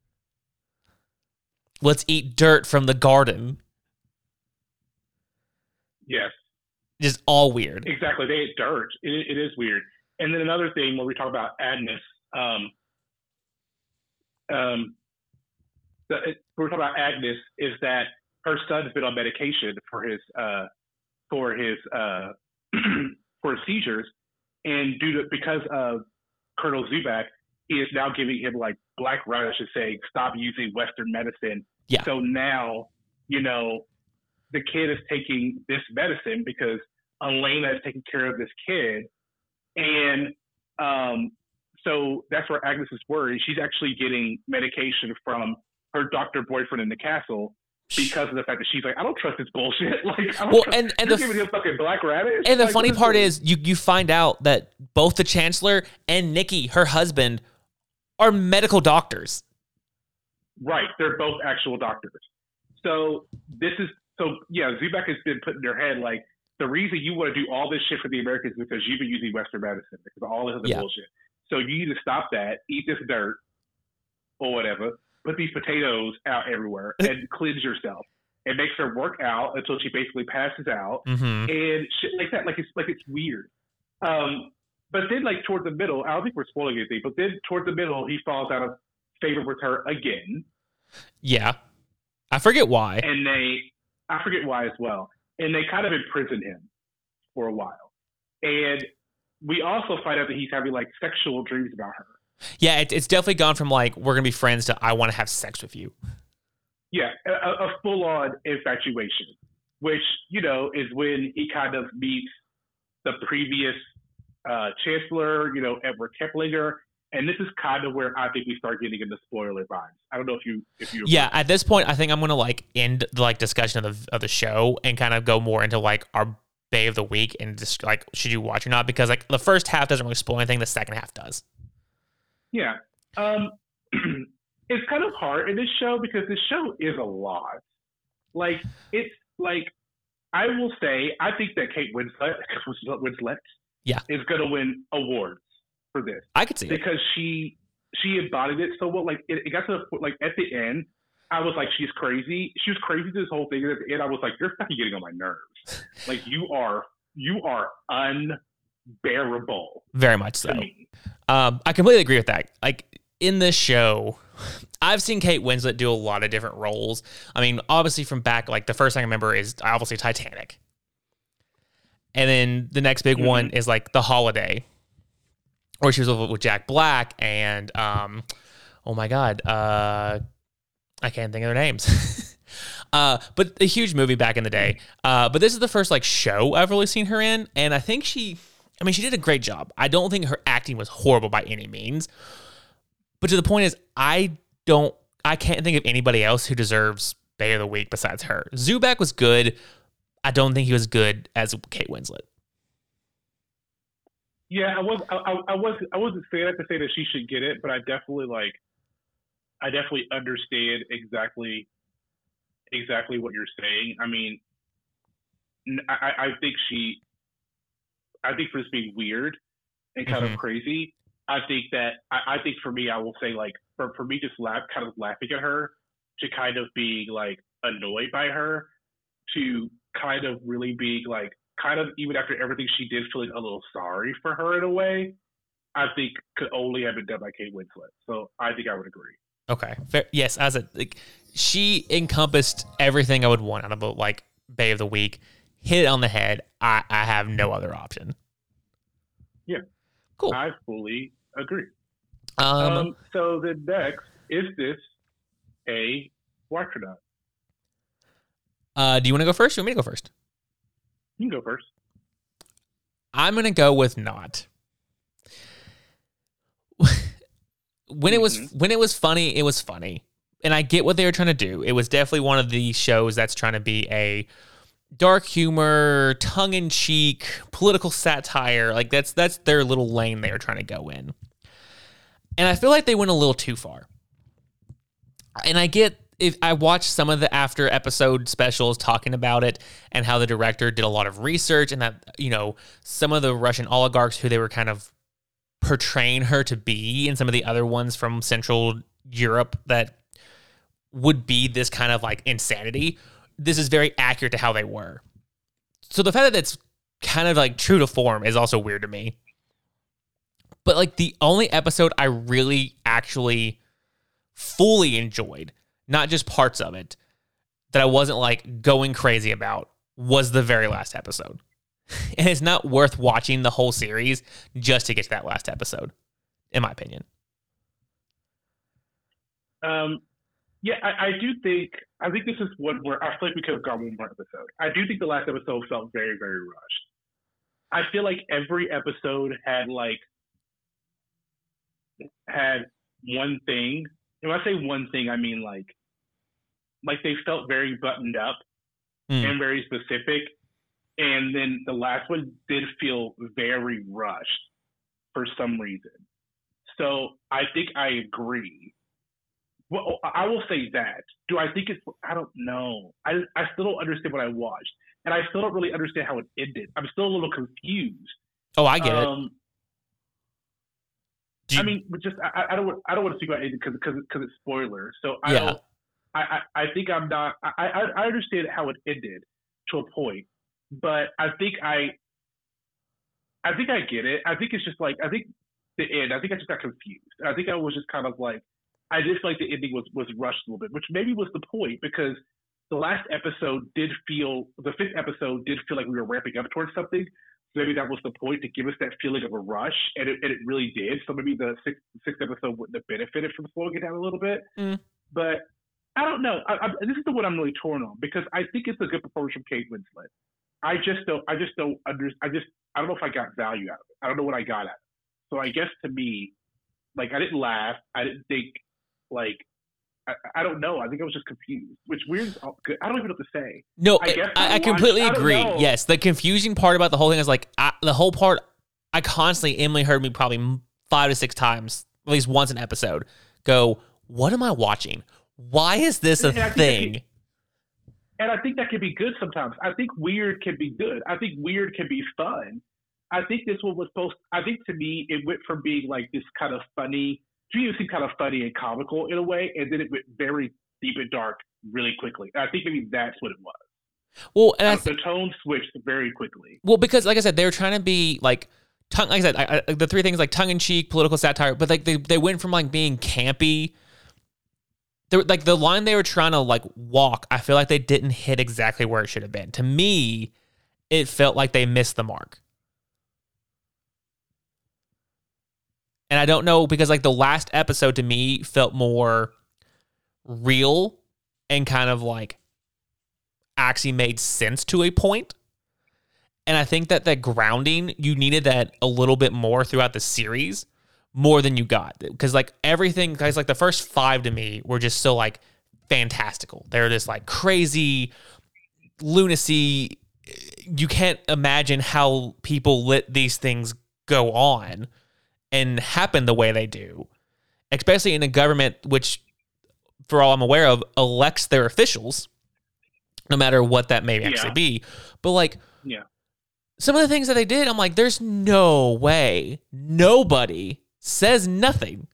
Let's eat dirt from the garden. Yes. Just all weird. Exactly. They ate dirt. It is weird. And then another thing when we talk about Agnes, is that her son's been on medication for his seizures, and because of Colonel Zubak, he is now giving him like black radish and saying, stop using Western medicine. Yeah. So now, the kid is taking this medicine because Elena is taking care of this kid. And so that's where Agnes is worried. She's actually getting medication from her doctor boyfriend in the castle because of the fact that she's like, I don't trust this bullshit. Like, you're giving him fucking black radish. And the funny part is you find out that both the Chancellor and Nikki, her husband, are medical doctors. They're both actual doctors. So Zubak has been put in their head like, the reason you want to do all this shit for the Americans is because you've been using Western medicine because of all this other bullshit. So you need to stop that, eat this dirt or whatever, put these potatoes out everywhere and cleanse yourself. It makes her work out until she basically passes out and shit like that. Like it's weird. But then like towards the middle, I don't think we're spoiling anything, but then towards the middle, he falls out of favor with her again. Yeah. I forget why. And I forget why as well. And they kind of imprison him for a while. And we also find out that he's having like sexual dreams about her. Yeah, it's definitely gone from like we're gonna be friends to I want to have sex with you. Yeah, a full on infatuation, which is when he kind of meets the previous chancellor, Edward Keplinger, and this is kind of where I think we start getting into spoiler vibes. I don't know if you Yeah, at this point, I think I'm gonna like end the like discussion of the show and kind of go more into like our Bay of the Week and just like should you watch or not, because like the first half doesn't really spoil anything, the second half does. Yeah, it's kind of hard in this show because this show is a lot. Like it's like I will say I think that Kate Winslet Yeah, is going to win awards for this. I could see it because she embodied it so well. Like it got to the point, like at the end, I was like, she's crazy. She was crazy to this whole thing. And at the end, I was like, you're fucking getting on my nerves. Like you are unbearable. very much so. I completely agree with that. Like in this show, I've seen Kate Winslet do a lot of different roles. I mean, obviously from back, like the first thing I remember is obviously Titanic. And then the next big one is like The Holiday, where she was with Jack Black and, oh my God, I can't think of their names. But a huge movie back in the day. But this is the first like show I've really seen her in. And I think she did a great job. I don't think her acting was horrible by any means. But to the point is, I can't think of anybody else who deserves Bay of the Week besides her. Zubak was good. I don't think he was good as Kate Winslet. Yeah, I wasn't saying that to say that she should get it, but I definitely understand exactly what you're saying. I mean, I think for this being weird and kind of crazy, I think for me, I will say like for me just kind of laughing at her to kind of being like annoyed by her to kind of really being like kind of even after everything she did feeling a little sorry for her in a way, I think could only have been done by Kate Winslet. So I think I would agree. Okay. Fair. Yes, she encompassed everything I would want out of a like Bay of the Week. Hit it on the head. I have no other option. Yeah. Cool. I fully agree. So the next, is this a watch or not? Do you want to go first? Or you want me to go first? You can go first. I'm going to go with not. When it was funny, it was funny. And I get what they were trying to do. It was definitely one of the shows that's trying to be a dark humor, tongue-in-cheek, political satire. Like that's their little lane they were trying to go in. And I feel like they went a little too far. And I get, if I watched some of the after episode specials talking about it and how the director did a lot of research and that, some of the Russian oligarchs who they were kind of portraying her to be and some of the other ones from Central Europe that would be this kind of like insanity. This is very accurate to how they were. So the fact that it's kind of like true to form is also weird to me. But like the only episode I really actually fully enjoyed, not just parts of it, that I wasn't like going crazy about was the very last episode. And it's not worth watching the whole series just to get to that last episode, in my opinion. Yeah, I think this is one where I feel like we could have gone one more episode. I do think the last episode felt very, very rushed. I feel like every episode had one thing. And when I say one thing, I mean like they felt very buttoned up and very specific. And then the last one did feel very rushed for some reason. So I think I agree. Well, I will say that. Do I think it's? I don't know. I still don't understand what I watched, and I still don't really understand how it ended. I'm still a little confused. Oh, I get it. I mean, just I don't want to speak about anything because it's spoilers. So I think I'm not. I understand how it ended to a point, but I think I get it. I think it's just like I think the end. I think I just got confused. I think I was just kind of like. I just feel like the ending was rushed a little bit, which maybe was the point because the last episode the fifth episode did feel like we were ramping up towards something. So maybe that was the point, to give us that feeling of a rush, and it really did. So maybe the sixth episode wouldn't have benefited from slowing it down a little bit. But I don't know. This is the one I'm really torn on, because I think it's a good performance from Kate Winslet. I don't know if I got value out of it. I don't know what I got out of it. So I guess to me, like, I didn't laugh. I didn't think, like, I don't know. I think I was just confused, which weird. I don't even know what to say. No, I completely agree. Yes, the confusing part about the whole thing is, like, the whole part, I constantly, Emily heard me probably 5 to 6 times, at least once an episode, go, what am I watching? Why is this a thing? And I think that can be good sometimes. I think weird can be good. I think weird can be fun. I think this one was I think to me, it went from being like this kind of funny, to me it seemed kind of funny and comical in a way, and then it went very deep and dark really quickly. And I think maybe that's what it was. Well, and the tone switched very quickly. Well, because like I said, they were trying to be like, like I said, the 3 things, like tongue in cheek, political satire, but like they went from like being campy. They were, like, the line they were trying to like walk, I feel like they didn't hit exactly where it should have been. To me, it felt like they missed the mark. And I don't know, because like the last episode to me felt more real and kind of like actually made sense to a point. And I think that grounding, you needed that a little bit more throughout the series, more than you got. Because like everything, guys, like the first 5 to me were just so like fantastical. They're just like crazy lunacy. You can't imagine how people let these things go on and happen the way they do, especially in a government which, for all I'm aware of, elects their officials, no matter what that may actually be. But like, some of the things that they did, I'm like, there's no way nobody says nothing.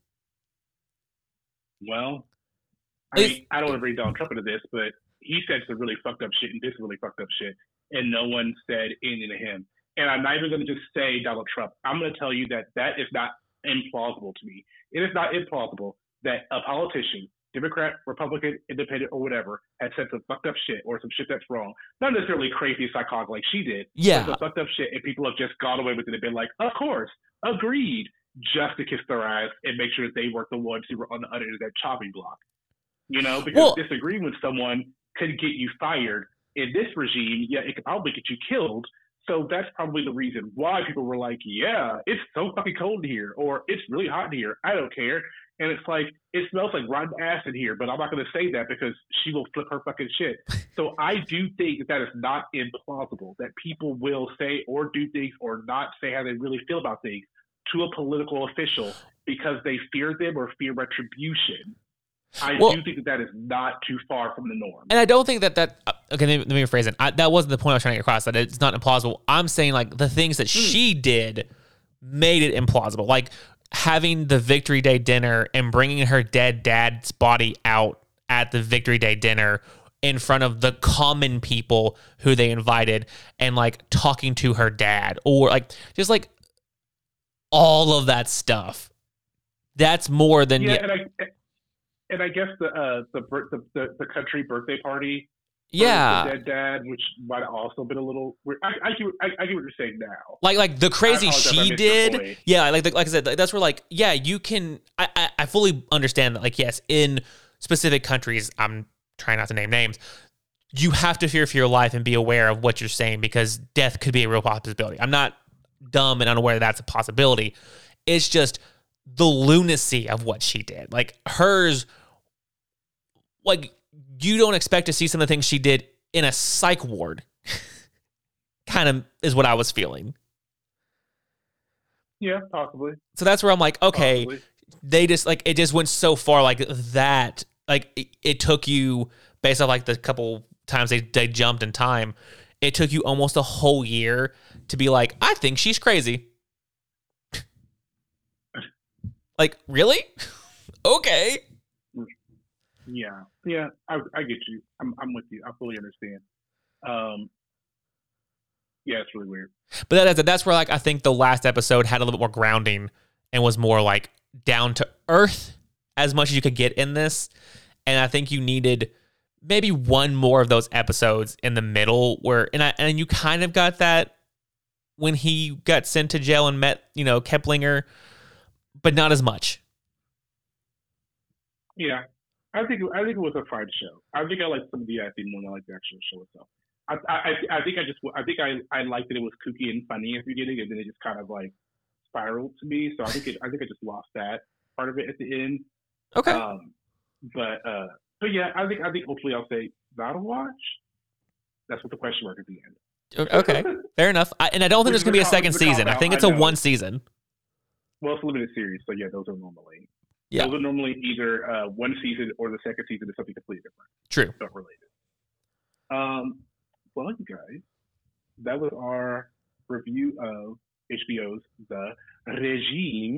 Well, I don't want to bring Donald Trump into this, but he said some really fucked up shit and did some really fucked up shit, and no one said anything to him. And I'm not even going to just say Donald Trump. I'm going to tell you that is not implausible to me. It is not implausible that a politician, Democrat, Republican, Independent, or whatever, has said some fucked up shit or some shit that's wrong. Not necessarily crazy psychotic like she did. Yeah. But some fucked up shit, and people have just gone away with it and been like, of course, agreed, just to kiss their ass and make sure that they weren't the ones who were on the other end of that chopping block. You know, because disagreeing with someone could get you fired. In this regime, it could probably get you killed. So that's probably the reason why people were like, yeah, it's so fucking cold here, or it's really hot here. I don't care. And it's like, it smells like rotten ass in here, but I'm not going to say that because she will flip her fucking shit. So I do think that is not implausible, that people will say or do things or not say how they really feel about things to a political official because they fear them or fear retribution. I do think that is not too far from the norm. And I don't think that okay, let me rephrase it. That wasn't the point I was trying to get across, that it's not implausible. I'm saying like the things that she did made it implausible. Like having the Victory Day dinner and bringing her dead dad's body out at the Victory Day dinner in front of the common people who they invited and like talking to her dad, or like just like all of that stuff. That's more than And I guess the country birthday party, the dead dad, which might have also been a little weird. I get what you're saying now. Like the crazy she did, like I said, that's where like you can. I fully understand that. Like yes, in specific countries, I'm trying not to name names, you have to fear for your life and be aware of what you're saying because death could be a real possibility. I'm not dumb and unaware that's a possibility. It's just the lunacy of what she did, like hers. Like, you don't expect to see some of the things she did in a psych ward. Kind of is what I was feeling. Yeah, possibly. So that's where I'm like, okay, they just, like, it just went so far like that. Like, it took you, based off, like, the couple times they jumped in time, it took you almost a whole year to be like, I think she's crazy. Like, really? Okay. Yeah, I get you. I'm with you. I fully understand. It's really weird. But that's where like I think the last episode had a little bit more grounding and was more like down to earth as much as you could get in this. And I think you needed maybe one more of those episodes in the middle where and you kind of got that when he got sent to jail and met, Keplinger, but not as much. Yeah, I think it was a fine show. I think I liked some of the acting more than I liked the actual show itself. I think I liked that it was kooky and funny at the beginning, and then it just kind of like spiraled to me. So I think I just lost that part of it at the end. Okay. But yeah, I think hopefully I'll say not a watch. That's what the question mark at the end. Okay, fair enough. I don't think there's going to be a second season. I think it's a one season. Well, it's a limited series, so yeah, those are normally. Yeah. Those are normally either one season or the second season is something completely different. True. But related. Well, you guys, that was our review of HBO's The Regime.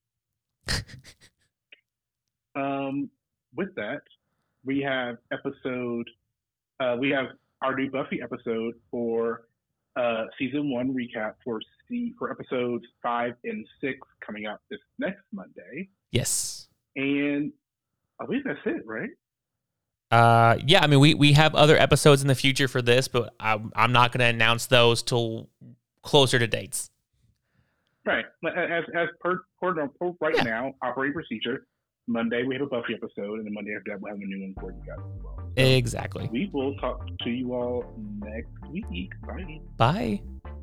With that, we have our new Buffy episode for season 1 recap for episodes 5 and 6 coming out this next Monday. Yes. And I believe that's it, right? Yeah, I mean, we have other episodes in the future for this, but I'm not going to announce those till closer to dates. Right. As per right now, operating procedure, Monday we have a Buffy episode, and then Monday after that we'll have a new one for you guys as well. So exactly. We will talk to you all next week. Bye. Bye.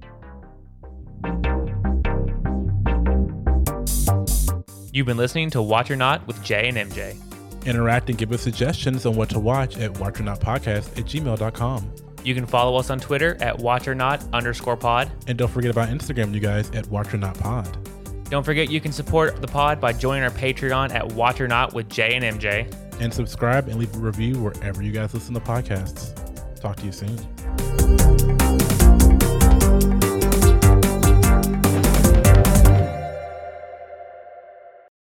You've been listening to Watch or Not with Jay and MJ. Interact and give us suggestions on what to watch at watchornotpodcast@gmail.com. You can follow us on Twitter at watchornot_pod. And don't forget about Instagram, you guys, at watchornotpod. Don't forget you can support the pod by joining our Patreon at Watch or Not with Jay and MJ. And subscribe and leave a review wherever you guys listen to podcasts. Talk to you soon.